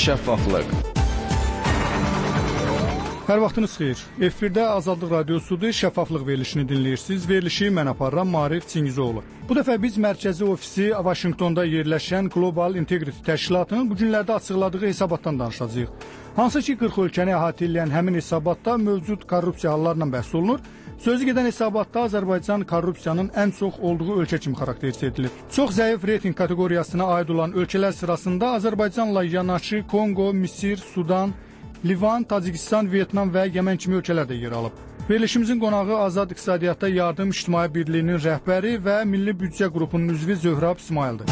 şəffaflıq. Hər vaxtınız xeyir. Efirdə Azadlıq Radiosudur, şəffaflıq verilişini dinləyirsiniz. Verilişi mən aparıram, Maarif Çingizoğlu. Bu dəfə biz mərkəzi ofisi Vaşinqtonda yerləşən Global Integrity təşkilatının bu günlərdə açıqladığı hesabatdan danışacağıq. Hansı ki, qırx ölkəni əhatə edən həmin hesabatda mövcud korrupsiya hallarla bəhs olunur. Sözü gedən hesabatda Azərbaycan korrupsiyanın ən çox olduğu ölkə kimi xarakterizə edilir. Çox zəif reytinq kateqoriyasına aid olan ölkələr sırasında Azərbaycanla yanaşı Kongo, Misir, Sudan, Livan, Tacikistan, Vyetnam və Yemen kimi ölkələr də yer alıb. Verilişimizin qonağı Azad İqtisadiyyata Yardım İctimai Birliyinin rəhbəri və Milli Büdcə qrupunun üzvü Zöhrab İsmaildir.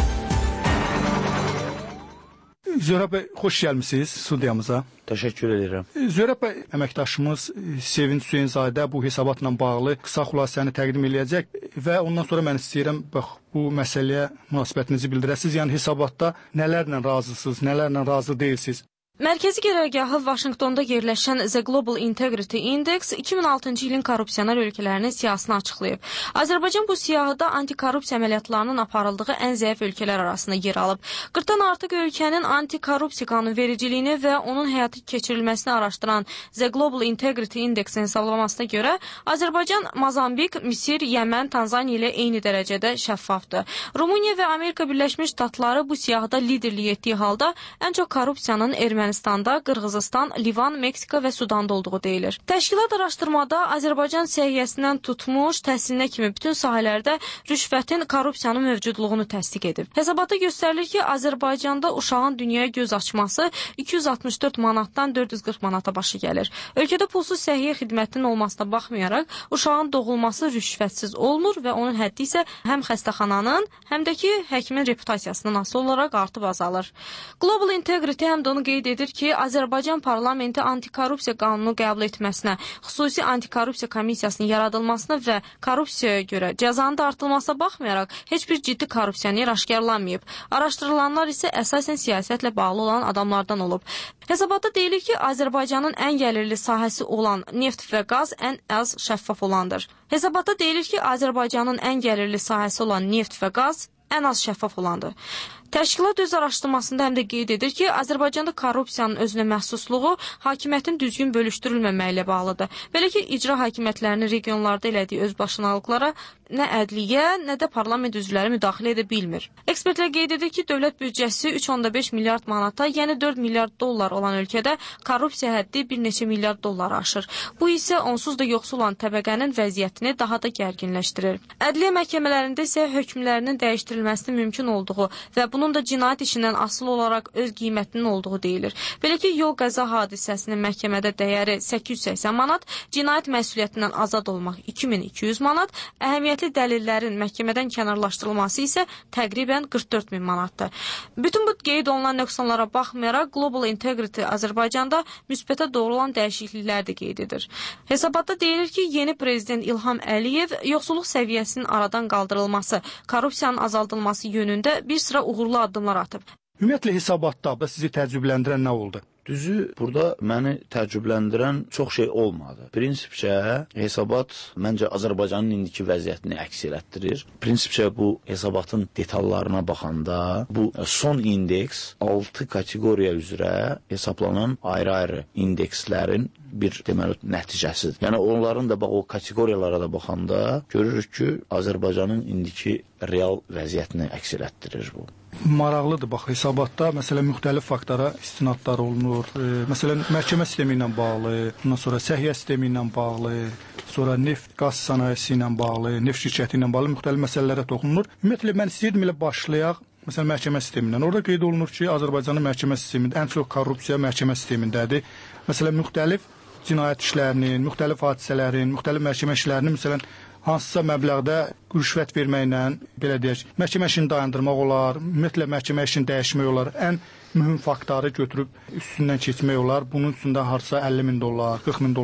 Zöhrab bəy, xoş gəlmisiniz studiyamıza. Təşəkkür edirəm. Zöhrab bəy, əməkdaşımız Sevinç Hüseynzadə bu hesabatla bağlı qısa xülasəni təqdim edəcək və ondan sonra mən istəyirəm bax bu məsələyə münasibətinizi bildirəsiniz. Yəni hesabatda nələrlə razısınız, nələrlə razı deyilsiniz? Mərkəzi qərargahı Vaşinqtonda yerləşən The Global Integrity Index iki min altıncı ilin korrupsioner ölkələrinin siyahısını açıqlayıb. Azərbaycan bu siyahıda antikorrupsiya əməliyyatlarının aparıldığı ən zəif ölkələr arasında yer alıb. qırxdan artıq ölkənin antikorrupsiya qanunvericiliyini və onun həyata keçirilməsini araşdıran The Global Integrity Index hesablamasına görə Azərbaycan, Mozambik, Misir, Yemen, Tanzaniya ilə eyni dərəcədə şəffafdır. Rumıniya və Amerika Birləşmiş Ştatları bu siyahıda liderlik etdiyi halda ən çox korrupsiyanın Erməni Ermənistanda, Qırğızistan, Livan, Meksika və Sudanda olduğu deyilir. Təşkilat araşdırmada Azərbaycan səhiyyəsindən tutmuş təhsilinə kimi bütün sahələrdə rüşvətin, korrupsiyanın mövcudluğunu təsdiq edib. Hesabatda göstərilir ki, Azərbaycanda uşağın dünyaya göz açması iki yüz altmış dörd manatdan dörd yüz qırx manata başa gəlir. Ölkədə pulsuz səhiyyə xidmətinin olmasına baxmayaraq, uşağın doğulması rüşvətsiz olmur və onun həddi isə həm xəstəxananın, həm də ki, həkimin reputasiyasından asılı olaraq artıb azalır. Global Integrity həm də onu qeyd edir ki, Azərbaycan parlamenti antikorrupsiya qanunu qəbul etməsinə, xüsusi antikorrupsiya komissiyasının yaradılmasına və korrupsiyaya görə cəzanın da artılmasına baxmayaraq heç bir ciddi korrupsioner aşkarlanmayıb. Araşdırılanlar isə əsasən siyasətlə bağlı olan adamlardan olub. Hesabatda deyilir ki, Azərbaycanın ən gəlirli sahəsi olan neft və qaz ən az şəffaf olandır. Hesabatda deyilir ki, Azərbaycanın ən gəlirli sahəsi olan neft və qaz ən az şəffaf olandır. Təşkilat öz araşdırmasında həm də qeyd edir ki, Azərbaycanda korrupsiyanın özünə məxsusluğu hakimiyyətin düzgün bölüşdürülməməyi ilə bağlıdır. Belə ki, icra hakimiyyətlərinin regionlarda elədiyi özbaşınalıqlara nə ədliyyə, nə də parlament üzvləri müdaxilə edə bilmir. Ekspertlər qeyd edir ki, dövlət büdcəsi üç nöqtə beş milyard manata, yəni dörd milyard dollar olan ölkədə korrupsiya həddi bir neçə milyard dolları aşır. Bu isə onsuz da yoxsul olan təbəqənin vəziyyətini daha da gərginləşdirir. Ədliyyə məhkəmələrində isə hökmlərinin dəyişdirilməsinin mümkün olduğu və bunun da cinayət işindən asılı olaraq öz qiymətinin olduğu deyilir. Belə ki, yol qəza hadisəsinin məhkəmədə dəyəri səkkiz yüz səksən manat, cinayət məsuliyyətindən azad olmaq iki min iki yüz manat, əhəmiyyətli dəlillərin məhkəmədən kənarlaşdırılması isə təqribən qırx dörd min manatdır. Bütün bu qeyd olunan nöqsanlara baxmayaraq Global Integrity Azərbaycanda müsbətə doğrulan dəyişikliklər də qeyd edir. Hesabatda deyilir ki, yeni prezident İlham Əliyev yoxsulluq səviyyəsinin aradan qaldırılması, korrupsiyanın azaldılması yönündə bir sıra uğurlu addımlar atıb. Ümumiyyətlə hesabatda da sizi təəccübləndirən nə oldu? Düzü, burada məni təəccübləndirən çox şey olmadı. Prinsipcə, hesabat məncə Azərbaycanın indiki vəziyyətini əks elətdirir. Prinsipcə, bu hesabatın detallarına baxanda, bu son indeks altı kateqoriya üzrə hesaplanan ayrı-ayrı indekslərin bir deməli nəticəsidir. Yəni onların da bax o kateqoriyalara da baxanda görürük ki, Azərbaycanın indiki real vəziyyətini əks elətdirir bu. Maraqlıdır, bax, hesabatda məsələn müxtəlif faktora istinadlar olunur. E, məsələn, məhkəmə sistemi ilə bağlı, ondan sonra səhiyyə sistemi ilə bağlı, sonra neft, qaz sənayesi ilə bağlı, neft şirkəti ilə bağlı müxtəlif məsələlərə toxunulur. Ümumiyyətlə, mən istəyirdim elə başlayaq, məsələn, məhkəmə sistemindən. Orada qeyd olunur ki, Azərbaycanın məhkəmə sistemində ən çox korrupsiya məhkəmə sistemindədir. Məsələn, müxtəlif cinayət işlərinin, müxtəlif hadisələrin, müxtəlif məhkəmə işlərinin, məsələn, hansısa məbləğdə rüşvət verməklə, belə deyək, məhkəmə işini dayandırmaq olar, ümumiyyətlə məhkəmə işini dəyişmək olar, ən mühüm faktoru götürüb üstündən keçmək olar. Bunun üstündə harca əlli min dollar, qırx min dollar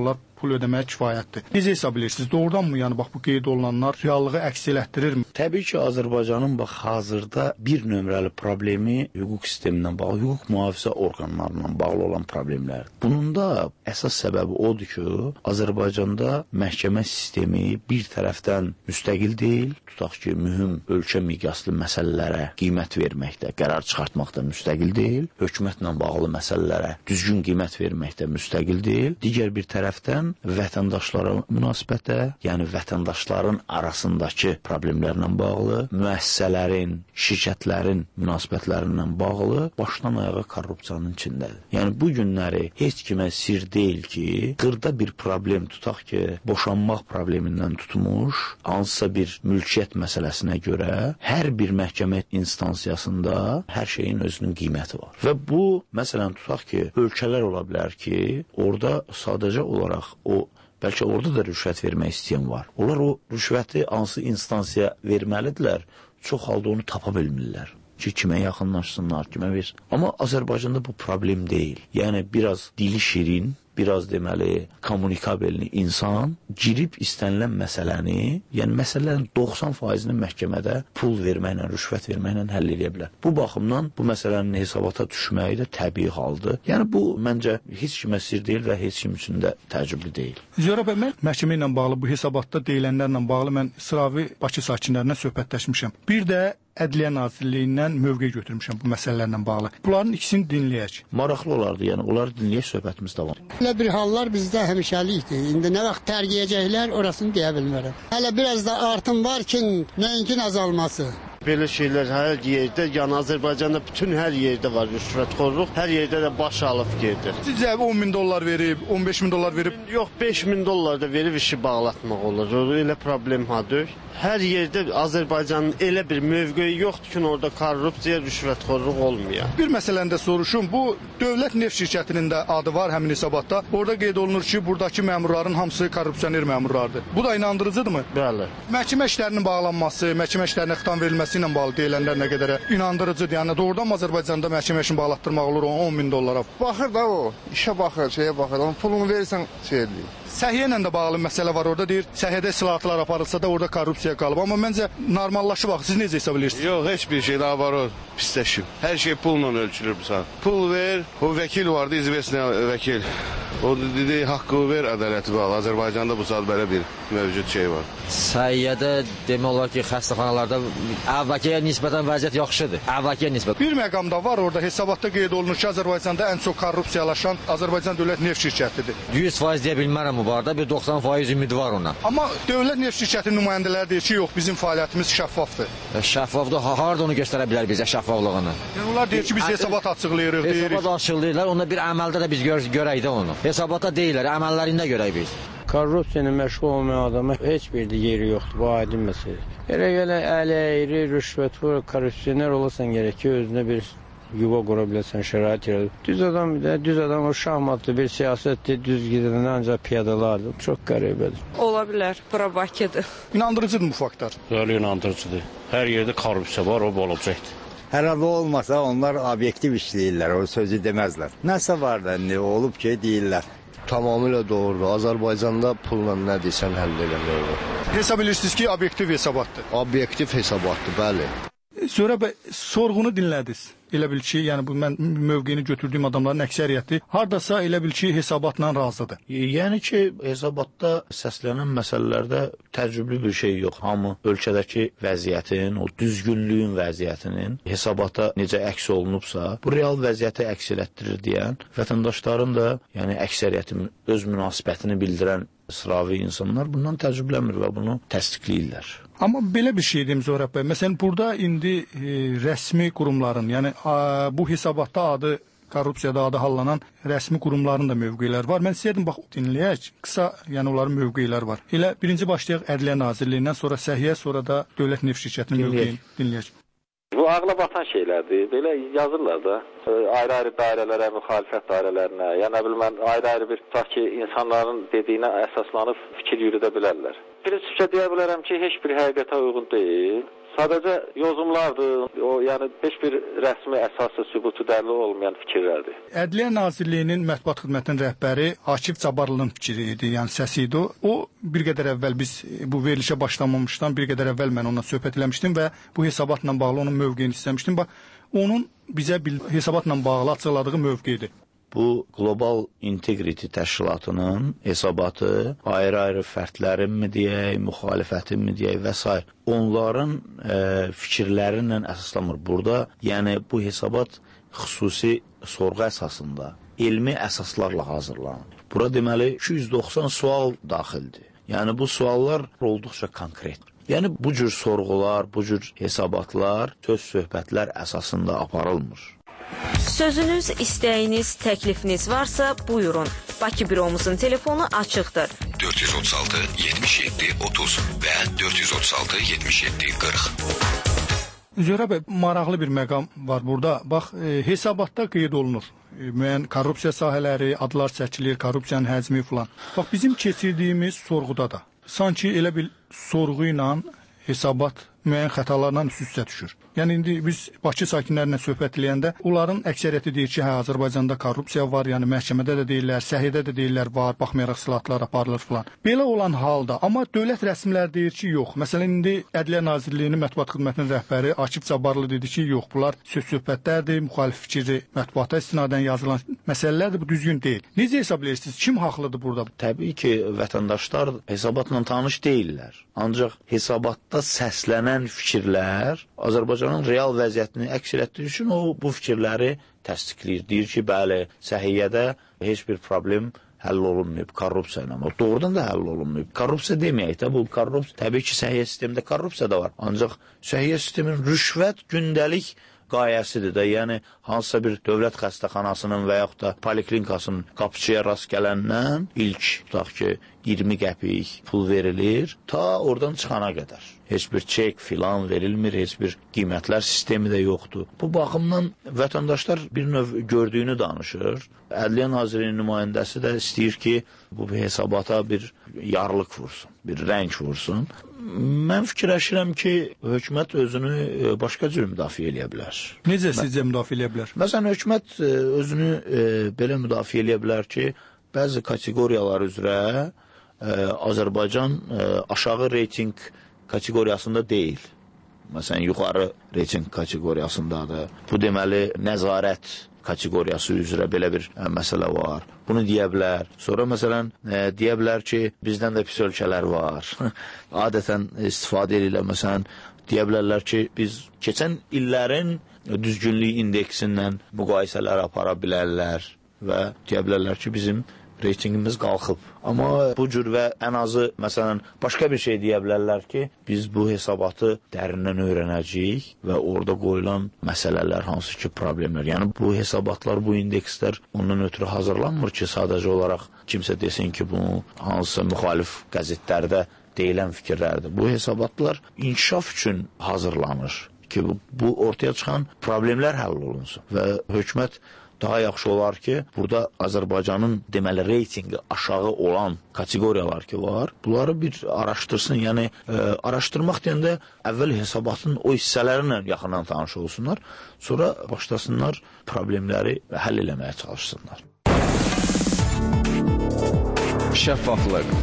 pul ödəməyə kifayətdir. Necə hesab edirsiniz? Doğrudanmı yəni bax bu qeyd olunanlar reallığı əks elətdirirmi? Təbii ki, Azərbaycanın bax hazırda bir nömrəli problemi hüquq sistemindən bağlı, hüquq mühafizə orqanlarından bağlı olan problemlər. Bunun da əsas səbəbi odur ki, Azərbaycanda məhkəmə sistemi bir tərəfdən müstəqil deyil, tutaq ki, mühüm ölkə miqyaslı məsələlərə qiymət verməkdə, qərar çıxartmaqda müstəqil deyil, hökumətlə bağlı məsələlərə düzgün qiymət verməkdə müstəqil deyil. Digər bir tərəfdən vətəndaşlara münasibətə, yəni vətəndaşların arasındakı problemlərlə bağlı, müəssisələrin, şirkətlərin münasibətlərindən bağlı başdan ayağa korrupsiyanın içindədir. Yəni bu günləri heç kimə sir deyil ki, qırda bir problem tutaq ki, boşanmaq problemindən tutmuş, hansısa bir mülkiyyət məsələsinə görə hər bir məhkəmə instansiyasında hər şeyin özünün qiyməti var. Və bu, məsələn, tutaq ki, ölkələr ola bilər ki, orada sadəcə olaraq o, bəlkə orada da rüşvət vermək istəyən var. Onlar o rüşvəti hansı instansiyaya verməlidirlər, çox halda onu tapa bilmirlər ki, kimə yaxınlaşsınlar, kimə versin. Amma Azərbaycanda bu problem deyil. Yəni, biraz dili şirin, biraz deməli kommunikabelli insan girib istənilən məsələni, yəni məsələlərin doxsan faizini məhkəmədə pul verməklə, rüşvət verməklə həll edə bilər. Bu baxımdan bu məsələnin hesabata düşməyi də təbii haldır. Yəni bu məncə heç kimə sir deyil və heç kim üçün də təəccüblü deyil. Ziyarə bəy, mən məhkəmə ilə bağlı bu hesabatda deyilənlərlə bağlı mən sıravi Bakı sakinlərinə söhbətləşmişəm. Bir də Ədliyyə Nazirliyindən mövqe götürmüşəm bu məsələlərlə bağlı. Bunların ikisini dinləyək. Maraqlı olardı, yəni onları dinləyək, söhbətimiz davam. Elə bir hallar bizdə həmişəlikdir. İndi nə vaxt tərgiyəcəklər, orasını deyə bilmərəm. Hələ biraz da artım var ki, nəinki azalması. Belə şeylər hər yerdə, yəni Azərbaycanda bütün hər yerdə var rüşvətxorluq, hər yerdə də baş alıb gedir. Sizcə on min dollar verib, on beş min dollar verib? Yox, beş min dollar da verib işi bağlatmaq olur. Elə problem hadır. Hər yerdə Azərbaycanın elə bir mövqeyi yoxdur ki, orada korrupsiya, rüşvətxorluq olmuyor. Bir məsələndə soruşum, bu Dövlət Neft Şirkətinin də adı var həmin hesabatda. Orada qeyd olunur ki, buradakı məmurların hamısı korrupsioner məmurlardır. Bu da inandırıcıdırmı? Bəli. Məhkəmə işlərinin bağlanması, məhkəmə işlərinə xitam verilməsi ilə bağlı deyilənlər nə qədər inandırıcıdır. Yəni doğrudan mı Azərbaycanda məhkəmə işini bağlatdırmaq olur on min dollara? Baxır da o, işə baxır, şeyə baxır. Onun pulunu verirsən şey eləyir. Səhiyyə ilə də bağlı məsələ var orada, deyir, səhiyyədə islahatlar aparılsa da orada korrupsiya qalıb. Amma məncə normallaşıb bax, siz necə hesab edirsiniz? Yox, heç bir şey daha var o pisləşib. Hər şey pulla ölçülür bu saat. Pul ver, o vəkil vardı, izvesli vəkil. O dedi, haqqı ver, ədaləti bağlı. Azərbaycanda bu saat belə bir mövcud şey var. Səhiyyədə demək olar ki, xəstəxanalarda əvvəlkiyə nisbətən vəziyyət yaxşıdır. Əvvəlkiyə nisbətən. Bir məqamda var orada, hesabatda qeyd olunur ki, Azərbaycanda ən çox korrupsiyalaşan Azərbaycan Dövlət Neft Şirkətidir. yüz faiz deyə bilmərəm bu barədə, bir doxsan faiz ümidi var ona. Amma Dövlət Neft Şirkətinin nümayəndələri deyir ki, yox, bizim fəaliyyətimiz şəffafdır. Şəffafdır, harada onu göstərə bilər bizə şəffaflığını? Yəni onlar deyir ki, biz hesabat açıqlayırıq, deyirik. Hesabat açıqlayırlar, onda bir əməldə də biz gör görək də onu. Hesabata deyirlər, əməllərində görək biz. Korrupsiya ilə məşğul olmayan adama heç bir də yeri yoxdur, bu aydın məsələdir. Elə gələ əli əyri, rüşvətxor, korrupsioner olasan gərək ki, özünə bir yuva qura biləsən, şərait yaradıb. Düz adam bir də, düz adam o şahmatlı bir siyasətdir, düz gidəndə ancaq piyadalardır. Çox qəribədir. Ola bilər, bura Bakıdır. İnandırıcıdır bu faktlar? Bəli, inandırıcıdır. Hər yerdə korrupsiya var, o olacaqdır. Hər halda olmasa onlar obyektiv işləyirlər, o sözü deməzlər. Nəsə var da, ne olub ki, deyirlər. Tamamilə doğrudur. Azərbaycanda pulla nə desən həll eləmək olur. Hesab edirsiniz ki, obyektiv hesabatdır? Obyektiv hesabatdır, bəli. Sonra bəy, sorğunu dinlədiniz. Elə bil ki, yəni bu mən mövqeyini götürdüyüm adamların əksəriyyəti hardasa elə bil ki, hesabatla razıdır. Yəni ki, hesabatda səslənən məsələlərdə təcrübli bir şey yox. Hamı ölkədəki vəziyyətin, o düzgünlüyün vəziyyətinin hesabata necə əks olunubsa, bu real vəziyyəti əks elətdirir deyən vətəndaşların da, yəni əksəriyyətin öz münasibətini bildirən sıravi insanlar bundan təcrüblənmir və bunu təsdiqləyirlər. Amma belə bir şey deyim Zohrab bəy. Məsələn, burada indi e, rəsmi qurumların, yəni a, bu hesabatda adı korrupsiyada adı hallanan rəsmi qurumların da mövqeləri var. Mən istəyirdim bax dinləyək. Qısa, yəni onların mövqeləri var. Elə birinci başlayaq Ədliyyə Nazirliyindən, sonra Səhiyyə, sonra da Dövlət Neft Şirkətinin mövqeyini dinləyək. Bu ağla batan şeylərdir. Belə yazırlar da ayrı-ayrı dairələrə, müxalifət dairələrinə, yəni nə bilim mən ayrı-ayrı bir tutaq ki, insanların dediyinə əsaslanıb fikir yürüdə bilərlər. Bir fikir deyə bilərəm ki, heç bir həqiqətə uyğun deyil. Sadəcə yozumlardır. O, yəni heç bir rəsmi əsaslı, sübutu dəlili olmayan fikirlərdir. Ədliyyə Nazirliyinin mətbuat xidmətinin rəhbəri Akif Cabbarlının fikri idi, yəni səsi idi. O bir qədər əvvəl biz bu verilişə başlamamışdan bir qədər əvvəl mən onunla söhbət eləmişdim və bu hesabatla bağlı onun mövqeyini istəmişdim. Bax, onun bizə hesabatla bağlı açıqladığı mövqeyidir. Bu Global Integrity təşkilatının hesabatı ayrı-ayrı fərdlərin mi deyək, müxalifətin mi deyək və s. onların e, fikirlərinlə əsaslanmır. Burada, yəni bu hesabat xüsusi sorğu əsasında, elmi əsaslarla hazırlanır. Bura deməli iki yüz doxsan sual daxildir. Yəni bu suallar olduqca konkret. Yəni bu cür sorğular, bu cür hesabatlar, söz söhbətlər əsasında aparılmır. Sözünüz, istəyiniz, təklifiniz varsa buyurun. Bakı büromuzun telefonu açıqdır. dörd yüz otuz altı yetmiş yeddi otuz və dörd yüz otuz altı yetmiş yeddi qırx. Zöhrə bəy, maraqlı bir məqam var burada. Bax, e, hesabatda qeyd olunur. E, müəyyən korrupsiya sahələri, adlar çəkilir, korrupsiyanın həcmi filan. Bax, bizim keçirdiyimiz sorğuda da sanki elə bir sorğu ilə hesabat müəyyən xətalarla üst-üstə düşür. Yəni indi biz Bakı sakinlərinə söhbət edəndə onların əksəriyyəti deyir ki, hə, Azərbaycanda korrupsiya var, yəni məhkəmədə də deyirlər, səhiyyədə də deyirlər var, baxmayaraq islahatlar aparılır filan. Belə olan halda, amma dövlət rəsmiləri deyir ki, yox. Məsələn, indi Ədliyyə Nazirliyinin mətbuat xidmətinin rəhbəri Akif Cabbarlı dedi ki, yox, bunlar söz söhbətlərdir, müxalif fikirli mətbuata istinadən yazılan məsələlərdir, bu düzgün deyil. Necə hesablayırsınız? Kim haqlıdır burada? Təbii ki, vətəndaşlar hesabatla tanış deyillər. Ancaq hesabatda səslənən fikirlər Azərbaycanın real vəziyyətini əks etdirdiyi üçün o bu fikirləri təsdiqləyir. Deyir ki, bəli, səhiyyədə heç bir problem həll olunmayıb korrupsiya ilə. O doğrudan da həll olunmayıb. Korrupsiya deməyək də, bu korrupsiya, təbii ki, səhiyyə sistemində korrupsiya da var. Ancaq səhiyyə sistemin rüşvət gündəlik qayəsidir də, yəni hansısa bir dövlət xəstəxanasının və yaxud da poliklinikasının qapıçıya rast gələndən ilk, tutaq ki, iyirmi qəpik pul verilir, ta oradan çıxana qədər. Heç bir çek filan verilmir, heç bir qiymətlər sistemi də yoxdur. Bu baxımdan vətəndaşlar bir növ gördüyünü danışır. Ədliyyə Nazirinin nümayəndəsi də istəyir ki, bu hesabata bir yarlıq vursun, bir rəng vursun. Mən fikirləşirəm ki, hökumət özünü başqa cür müdafiə eləyə bilər. Necə sizcə müdafiə eləyə bilər? Məsələn, hökumət özünü e, belə müdafiə eləyə bilər ki, bəzi kateqoriyalar üzrə e, Azərbaycan e, aşağı reyting kateqoriyasında deyil. Məsələn, yuxarı reyting kateqoriyasındadır. Bu deməli, nəzarət kateqoriyası üzrə belə bir ə, məsələ var. Bunu deyə bilər. Sonra məsələn ə, deyə bilər ki, bizdən də pis ölkələr var. Adətən istifadə edirlər. Məsələn, deyə bilərlər ki, biz keçən illərin düzgünlük indeksindən müqayisələr apara bilərlər və deyə bilərlər ki, bizim reytingimiz qalxıb. Amma bu cür və ən azı, məsələn, başqa bir şey deyə bilərlər ki, biz bu hesabatı dərindən öyrənəcəyik və orada qoyulan məsələlər, hansı ki, problemlər. Yəni, bu hesabatlar, bu indekslər ondan ötürü hazırlanmır ki, sadəcə olaraq kimsə desin ki, bunu hansısa müxalif qəzetlərdə deyilən fikirlərdir. Bu hesabatlar inkişaf üçün hazırlanır ki, bu ortaya çıxan problemlər həll olunsun və hökumət daha yaxşı olar ki, burada Azərbaycanın deməli reytingi aşağı olan kateqoriyalar ki var, bunları bir araşdırsın. Yəni, e, araşdırmaq deyəndə əvvəl hesabatın o hissələrlə yaxından tanış olsunlar, sonra başlasınlar problemləri həll eləməyə çalışsınlar. Şəffaflıq.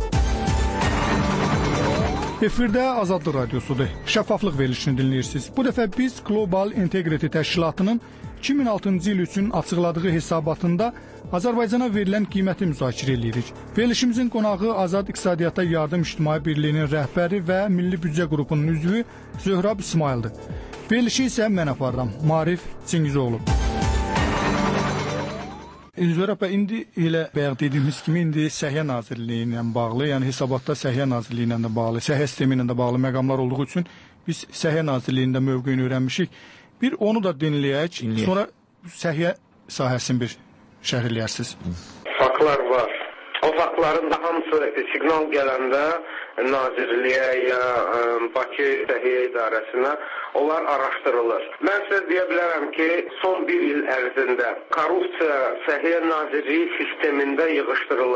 Efirdə Azadlıq Radiosudur. Şəffaflıq verilişini dinləyirsiniz. Bu dəfə biz Global Integrity təşkilatının iki min altıncı il üçün açıqladığı hesabatında Azərbaycana verilən qiyməti müzakirə edirik. Verilişimizin qonağı Azad İqtisadiyyata Yardım İctimai Birliyinin rəhbəri və Milli Büdcə qrupunun üzvü Zöhrab İsmaildir. Verilişi isə mən aparıram, Marif Çingizoğlu. Zöhrab bəy, indi elə bayaq dediyimiz kimi indi Səhiyyə Nazirliyi ilə bağlı, yəni hesabatda Səhiyyə Nazirliyi ilə də bağlı, Səhiyyə sistemi ilə də bağlı məqamlar olduğu üçün biz Səhiyyə Nazirliyində mövqeyini öyrənmişik. Bir onu da dinləyək, dinləyək. Sonra səhiyyə sahəsini bir şərh eləyərsiniz. Faktlar var. O faktların da hamısı siqnal gələndə Nazirliyə ya Bakı Səhiyyə İdarəsinə onlar araşdırılır. Mən sizə deyə bilərəm ki, son bir il ərzində korrupsiya Səhiyyə Nazirliyi sistemində yığışdırılıb.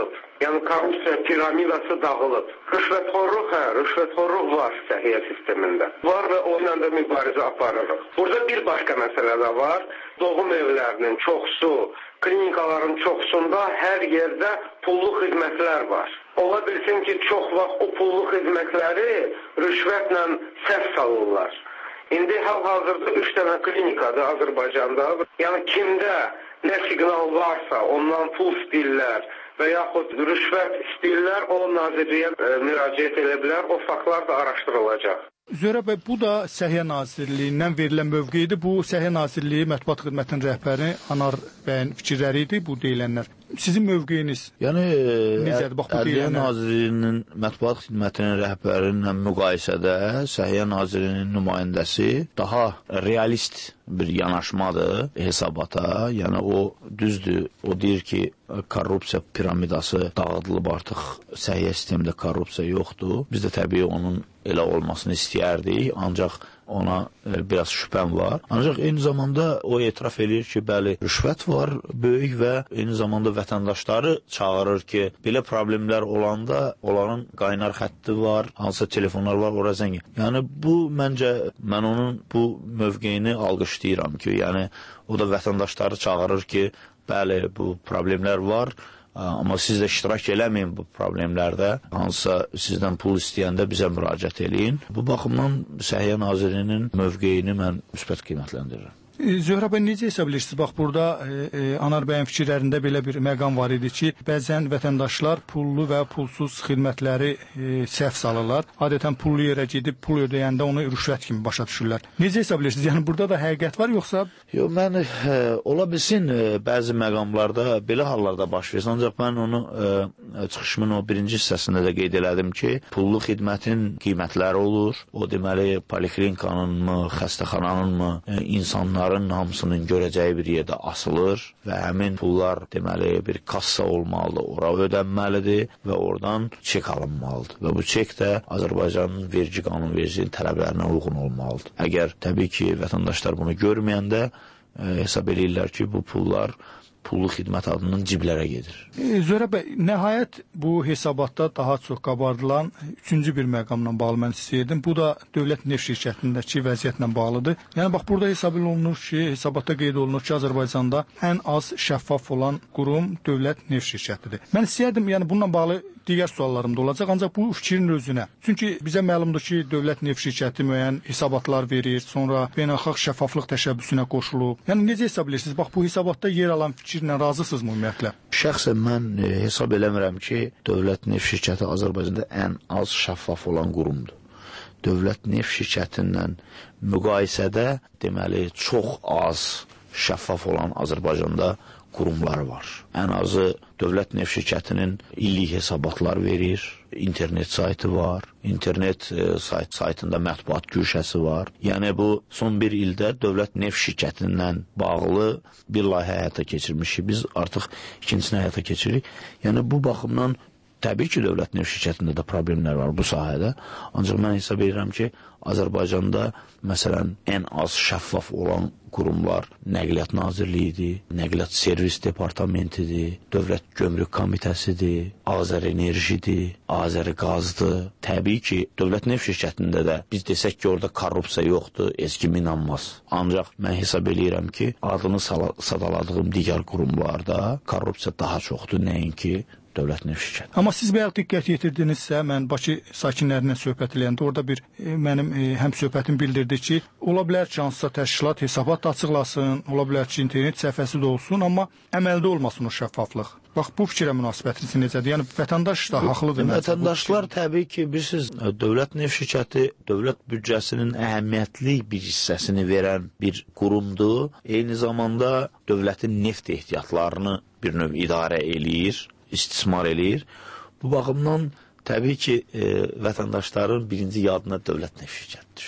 Yəni korrupsiya piramidası dağılıb. Rüşvətxorluq, hə, rüşvətxorluq var səhiyyə sistemində. Var və onunla da mübarizə aparırıq. Burada bir başqa məsələ də var. Doğum evlərinin çoxsu, klinikaların çoxsunda hər yerdə pullu xidmətlər var. Ola bilsin ki, çox vaxt o pullu xidmətləri rüşvətlə səhv salırlar. İndi hal-hazırda üç dənə klinikadır Azərbaycanda. Yəni kimdə nə siqnal varsa ondan pul istəyirlər və yaxud rüşvət istəyirlər, o nazirliyə e, müraciət edə bilər, o faktlar da araşdırılacaq. Zöhrə bəy, bu da Səhiyyə Nazirliyindən verilən mövqeyidir. Bu Səhiyyə Nazirliyi Mətbuat Xidmətinin rəhbəri Anar bəyin fikirləri idi bu deyilənlər. Sizin mövqeyiniz yəni, necədir? Bax, bu Ədliyyə Nazirliyinin Mətbuat Xidmətinin rəhbərinlə müqayisədə Səhiyyə Nazirliyinin nümayəndəsi daha realist bir yanaşmadır hesabata. Yəni o düzdür, o deyir ki, korrupsiya piramidası dağıdılıb artıq səhiyyə sistemində korrupsiya yoxdur. Biz də təbii onun elə olmasını istəyərdik, ancaq ona e, biraz şübhəm var. Ancaq eyni zamanda o etiraf edir ki, bəli, rüşvət var böyük və eyni zamanda vətəndaşları çağırır ki, belə problemlər olanda onların qaynar xətti var, hansısa telefonlar var, ora zəng. Yəni bu məncə mən onun bu mövqeyini alqışlayıram ki, yəni o da vətəndaşları çağırır ki, bəli, bu problemlər var. Amma siz də iştirak eləməyin bu problemlərdə. Hansısa sizdən pul istəyəndə bizə müraciət eləyin. Bu baxımdan Səhiyyə Nazirliyinin mövqeyini mən müsbət qiymətləndirirəm. Zöhrə bəy, necə hesab edirsiniz? Bax, burada e, e, Anar bəyin fikirlərində belə bir məqam var idi ki, bəzən vətəndaşlar pullu və pulsuz xidmətləri e, səhv salırlar. Adətən pullu yerə gedib pul ödəyəndə onu rüşvət kimi başa düşürlər. Necə hesab edirsiniz? Yəni burada da həqiqət var yoxsa? Yox, mən e, ola bilsin e, bəzi məqamlarda belə hallarda baş versin. Ancaq mən onu e, çıxışımın o birinci hissəsində də qeyd elədim ki, pullu xidmətin qiymətləri olur. O deməli poliklinikanın mı, xəstəxananın mı e, insanlar hamısının görəcəyi bir yerdə asılır və həmin pullar deməli bir kassa olmalıdır, ora ödənməlidir və oradan çek alınmalıdır. Və bu çek də Azərbaycanın vergi qanunvericiliyin tələblərinə uyğun olmalıdır. Əgər təbii ki, vətəndaşlar bunu görməyəndə e, hesab edirlər ki, bu pullar pullu xidmət adından ciblərə gedir. E, Zöhrə bəy, nəhayət bu hesabatda daha çox qabardılan üçüncü bir məqamla bağlı mən istəyirdim. Bu da Dövlət Neft Şirkətindəki vəziyyətlə bağlıdır. Yəni bax, burada hesab olunur ki, hesabatda qeyd olunur ki, Azərbaycanda ən az şəffaf olan qurum Dövlət Neft Şirkətidir. Mən istəyərdim, yəni bununla bağlı digər suallarım da olacaq, ancaq bu fikrin özünə. Çünki bizə məlumdur ki, Dövlət Neft Şirkəti müəyyən hesabatlar verir, sonra beynəlxalq şəffaflıq təşəbbüsünə qoşulub. Yəni necə hesab edirsiniz? Bax, bu hesabatda yer alan fikirlə razısınızmı ümumiyyətlə? Şəxsən mən e, hesab eləmirəm ki, Dövlət Neft Şirkəti Azərbaycanda ən az şəffaf olan qurumdur. Dövlət Neft Şirkətindən müqayisədə deməli çox az şəffaf olan Azərbaycanda qurumları var. Ən azı Dövlət Neft Şirkətinin illik hesabatlar verir, internet saytı var, internet e, sayt, saytında mətbuat güşəsi var. Yəni bu son bir ildə Dövlət Neft Şirkətindən bağlı bir layihə həyata keçirmişik. Biz artıq ikincisini həyata keçiririk. Yəni bu baxımdan təbii ki, Dövlət Neft Şirkətində də problemlər var bu sahədə. Ancaq mən hesab edirəm ki, Azərbaycanda məsələn ən az şəffaf olan qurumlar Nəqliyyat Nazirliyidir, Nəqliyyat Servis Departamentidir, Dövlət Gömrük Komitəsidir, Azərenerjidir, Azəriqazdır. Təbii ki, Dövlət Neft Şirkətində də biz desək ki, orada korrupsiya yoxdur, heç kim inanmaz. Ancaq mən hesab edirəm ki, adını sadaladığım digər qurumlarda korrupsiya daha çoxdur, nəinki Dövlət Neft Şirkəti. Amma siz bayaq diqqət yetirdinizsə, mən Bakı sakinlərinə söhbət eləyəndə orada bir e, mənim e, həm söhbətim bildirdi ki, ola bilər ki, hansısa təşkilat hesabat açıqlasın, ola bilər ki, internet səhifəsi də olsun, amma əməldə olmasın o şəffaflıq. Bax, bu fikrə münasibətiniz necədir? Yəni, vətəndaş da haqlıdır. Vətəndaşlar təbii ki, bilirsiniz, Dövlət Neft Şirkəti dövlət büdcəsinin əhəmiyyətli bir hissəsini verən bir qurumdur. Eyni zamanda dövlətin neft ehtiyatlarını bir növ idarə eləyir, istismar eləyir. Bu baxımdan təbii ki, e, vətəndaşların birinci yadına Dövlət Neft Şirkəti düşür.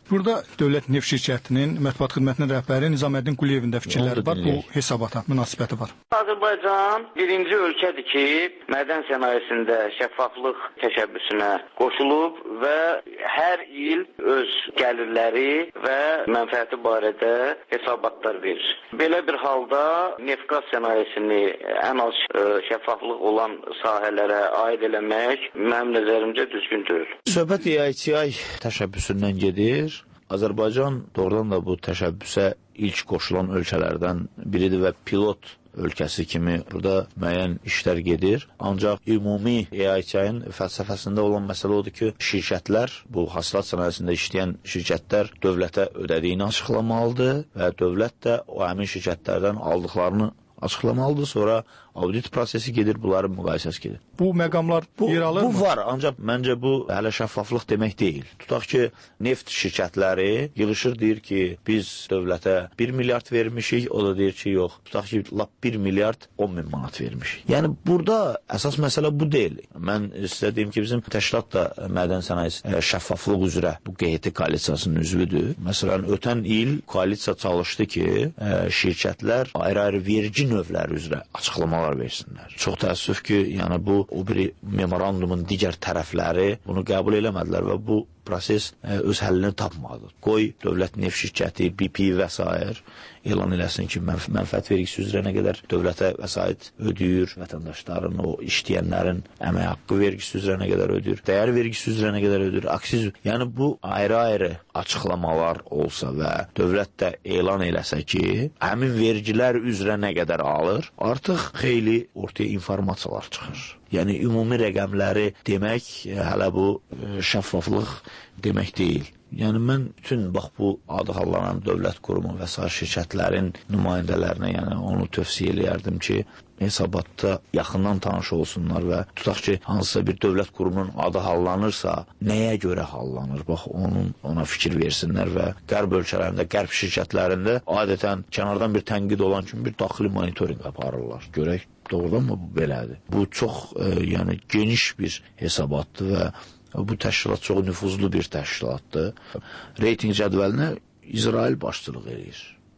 Burada Dövlət Neft Şirkətinin mətbuat xidmətinin rəhbəri Nizaməddin Quliyevin də fikirləri var, bu hesabata münasibəti var. Azərbaycan birinci ölkədir ki, mədən sənayesində şəffaflıq təşəbbüsünə qoşulub və hər il öz gəlirləri və mənfəəti barədə hesabatlar verir. Belə bir halda neft-qaz sənayesini ən az şəffaflıq olan sahələrə aid eləmək mənim nəzərimcə düzgün deyil. Söhbət E I T I təşəbbüsündən gedir. Azərbaycan doğrudan da bu təşəbbüsə ilk qoşulan ölkələrdən biridir və pilot ölkəsi kimi burada müəyyən işlər gedir. Ancaq ümumi E I T I-nin fəlsəfəsində olan məsələ odur ki, şirkətlər, bu hasilat sənayesində işləyən şirkətlər dövlətə ödədiyini açıqlamalıdır və dövlət də o həmin şirkətlərdən aldıqlarını açıqlamalıdır, sonra audit prosesi gedir, bunların müqayisəsi gedir. Bu məqamlar bu, yer alır bu mı? Bu var, ancaq məncə bu hələ şəffaflıq demək deyil. Tutaq ki, neft şirkətləri yığışır, deyir ki, biz dövlətə bir milyard vermişik, o da deyir ki, yox, tutaq ki, lap bir milyard on min manat vermişik. Yəni, burada əsas məsələ bu deyil. Mən sizə deyim ki, bizim təşkilat da mədən sənayesi şəffaflıq üzrə bu Q H T koalisiyasının üzvüdür. Məsələn, ötən il koalisiya çalışdı ki, şirkətlər ayrı-ayrı vergi növləri üzrə açıqlamalar versinlər. Çox təəssüf ki, yəni bu o biri memorandumun digər tərəfləri bunu qəbul eləmədilər və bu proses ə, öz həllini tapmadı. Qoy dövlət neft şirkəti, B P və s. elan eləsin ki, mənf mənfəət vergisi üzrə nə qədər dövlətə vəsait ödəyir, vətəndaşların, o işləyənlərin əmək haqqı vergisi üzrə nə qədər ödəyir, dəyər vergisi üzrə nə qədər ödəyir, aksiz. Yəni bu ayrı-ayrı açıqlamalar olsa və dövlət də elan eləsə ki, həmin vergilər üzrə nə qədər alır, artıq xeyli ortaya informasiyalar çıxır. Yəni ümumi rəqəmləri demək hələ bu şəffaflıq demək deyil. Yəni mən bütün bax bu adı hallanan dövlət qurumu və sair şirkətlərin nümayəndələrinə, yəni onu tövsiyə eləyərdim ki, hesabatda yaxından tanış olsunlar və tutaq ki, hansısa bir dövlət qurumunun adı hallanırsa, nəyə görə hallanır? Bax, onun ona fikir versinlər və qərb ölkələrində, qərb şirkətlərində adətən kənardan bir tənqid olan kimi bir daxili monitorinq aparırlar. Görək, doğrudan mı bu belədir? Bu çox e, yəni geniş bir hesabatdır və bu təşkilat çox nüfuzlu bir təşkilatdır. Reyting cədvəlinə İsrail başçılıq edir.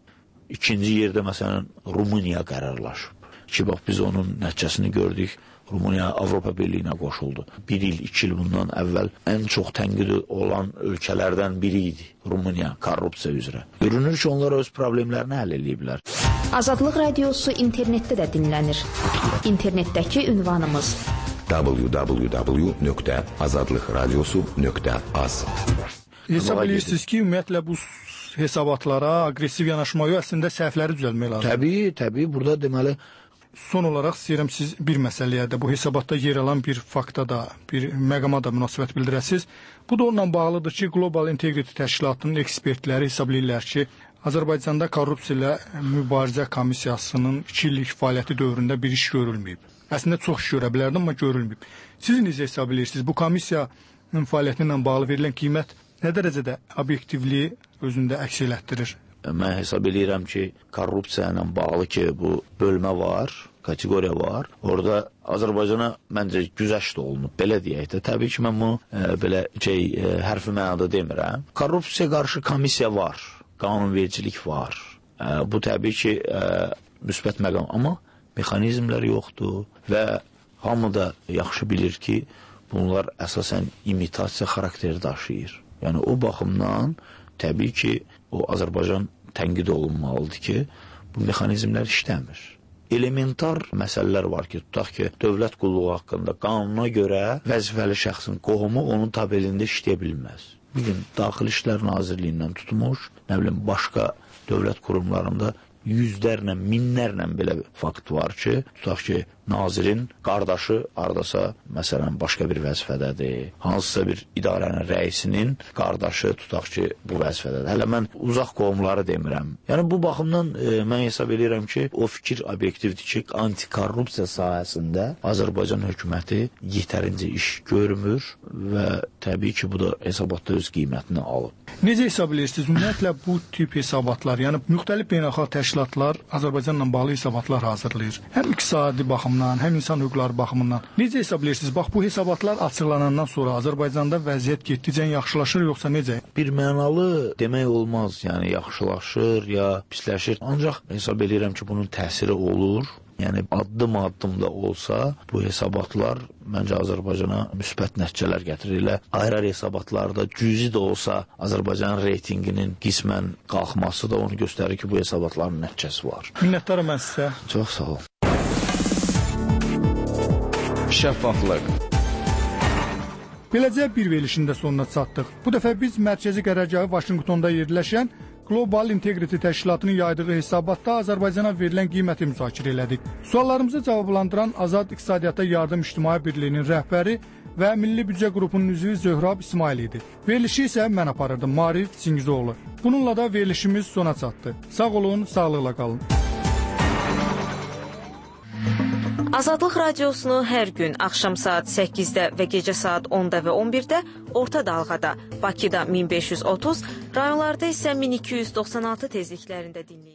İkinci yerdə məsələn Rumıniya qərarlaşıb. Ki, bax, biz onun nəticəsini gördük. Rumıniya Avropa Birliyinə qoşuldu. Bir il, iki il bundan əvvəl ən çox tənqid olan ölkələrdən biri idi. Rumıniya korrupsiya üzrə. Görünür ki, onlar öz problemlərini həll ediblər. Azadlıq radiosu internetdə də dinlənir. İnternetdəki ünvanımız w w w nöqtə azadlıq radiosu nöqtə az. Hesab edirsiniz ki, ümumiyyətlə bu hesabatlara aqressiv yanaşma yox, əslində səhvləri düzəlmək lazım. Təbii, təbii, burada deməli son olaraq istəyirəm siz bir məsələyə də, bu hesabatda yer alan bir fakta da, bir məqama da münasibət bildirəsiniz. Bu da onunla bağlıdır ki, Global Integrity Təşkilatının ekspertləri hesablayırlar ki, Azərbaycanda korrupsiya ilə mübarizə komissiyasının iki illik fəaliyyəti dövründə bir iş görülməyib. Əslində çox iş görə bilərdi, amma görülməyib. Siz necə hesab edirsiniz? Bu komissiyanın fəaliyyəti ilə bağlı verilən qiymət nə dərəcədə obyektivliyi özündə əks elətdirir? Mən hesab edirəm ki, korrupsiya ilə bağlı ki, bu bölmə var, kateqoriya var. Orada Azərbaycana məncə güzəşt olunub, belə deyək də. Təbii ki, mən bunu e, belə şey, e, hərfi mənada demirəm. Korrupsiya qarşı komissiya var, qanunvericilik var. E, bu təbii ki, e, müsbət məqam, amma mexanizmlər yoxdur və hamı da yaxşı bilir ki, bunlar əsasən imitasiya xarakteri daşıyır. Yəni o baxımdan təbii ki, o Azərbaycan tənqid olunmalıdır ki, bu mexanizmlər işləmir. Elementar məsələlər var ki, tutaq ki, dövlət qulluğu haqqında qanuna görə vəzifəli şəxsin qohumu onun tabelində işləyə bilməz. Bir gün Daxili İşlər Nazirliyindən tutmuş, nə bilim, başqa dövlət qurumlarında yüzlərlə, minlərlə belə fakt var ki, tutaq ki, nazirin qardaşı hardasa, məsələn, başqa bir vəzifədədir. Hansısa bir idarənin rəisinin qardaşı, tutaq ki, bu vəzifədədir. Hələ mən uzaq qohumları demirəm. Yəni, bu baxımdan e, mən hesab edirəm ki, o fikir obyektivdir ki, antikorrupsiya sahəsində Azərbaycan hökuməti yetərincə iş görmür və təbii ki, bu da hesabatda öz qiymətini alır. Necə hesab edirsiniz? Ümumiyyətlə, bu tip hesabatlar, yəni müxtəlif beynəlxalq təşkilatlar Azərbaycanla bağlı hesabatlar hazırlayır. Həm iqtisadi baxımdan, baxımından, həm insan hüquqları baxımından. Necə hesablayırsınız? Bax, bu hesabatlar açıqlanandan sonra Azərbaycanda vəziyyət getdikcə yaxşılaşır yoxsa necə? Bir mənalı demək olmaz, yəni yaxşılaşır ya pisləşir. Ancaq hesab edirəm ki, bunun təsiri olur. Yəni addım-addım da olsa bu hesabatlar məncə Azərbaycana müsbət nəticələr gətirirlər. Ayrı-ayrı hesabatlarda cüzi də olsa Azərbaycan reytinginin qismən qalxması da onu göstərir ki, bu hesabatların nəticəsi var. Minnətdaram mən sizə. Çox sağ ol. Şəffaflıq. Beləcə bir verilişin də sonuna çatdıq. Bu dəfə biz mərkəzi qərargahı Vaşinqtonda yerləşən Global Integrity təşkilatının yaydığı hesabatda Azərbaycana verilən qiyməti müzakirə elədik. Suallarımızı cavablandıran Azad İqtisadiyyata Yardım İctimai Birliyinin rəhbəri və Milli Büdcə qrupunun üzvü Zöhrab İsmail idi. Verilişi isə mən aparırdım, Maarif Çingizoğlu. Bununla da verilişimiz sona çatdı. Sağ olun, sağlıqla qalın. Azadlıq radiosunu hər gün axşam saat səkkizdə və gecə saat onda və on birdə orta dalğada, Bakıda min beş yüz otuz, rayonlarda isə min iki yüz doxsan altı tezliklərində dinləyin.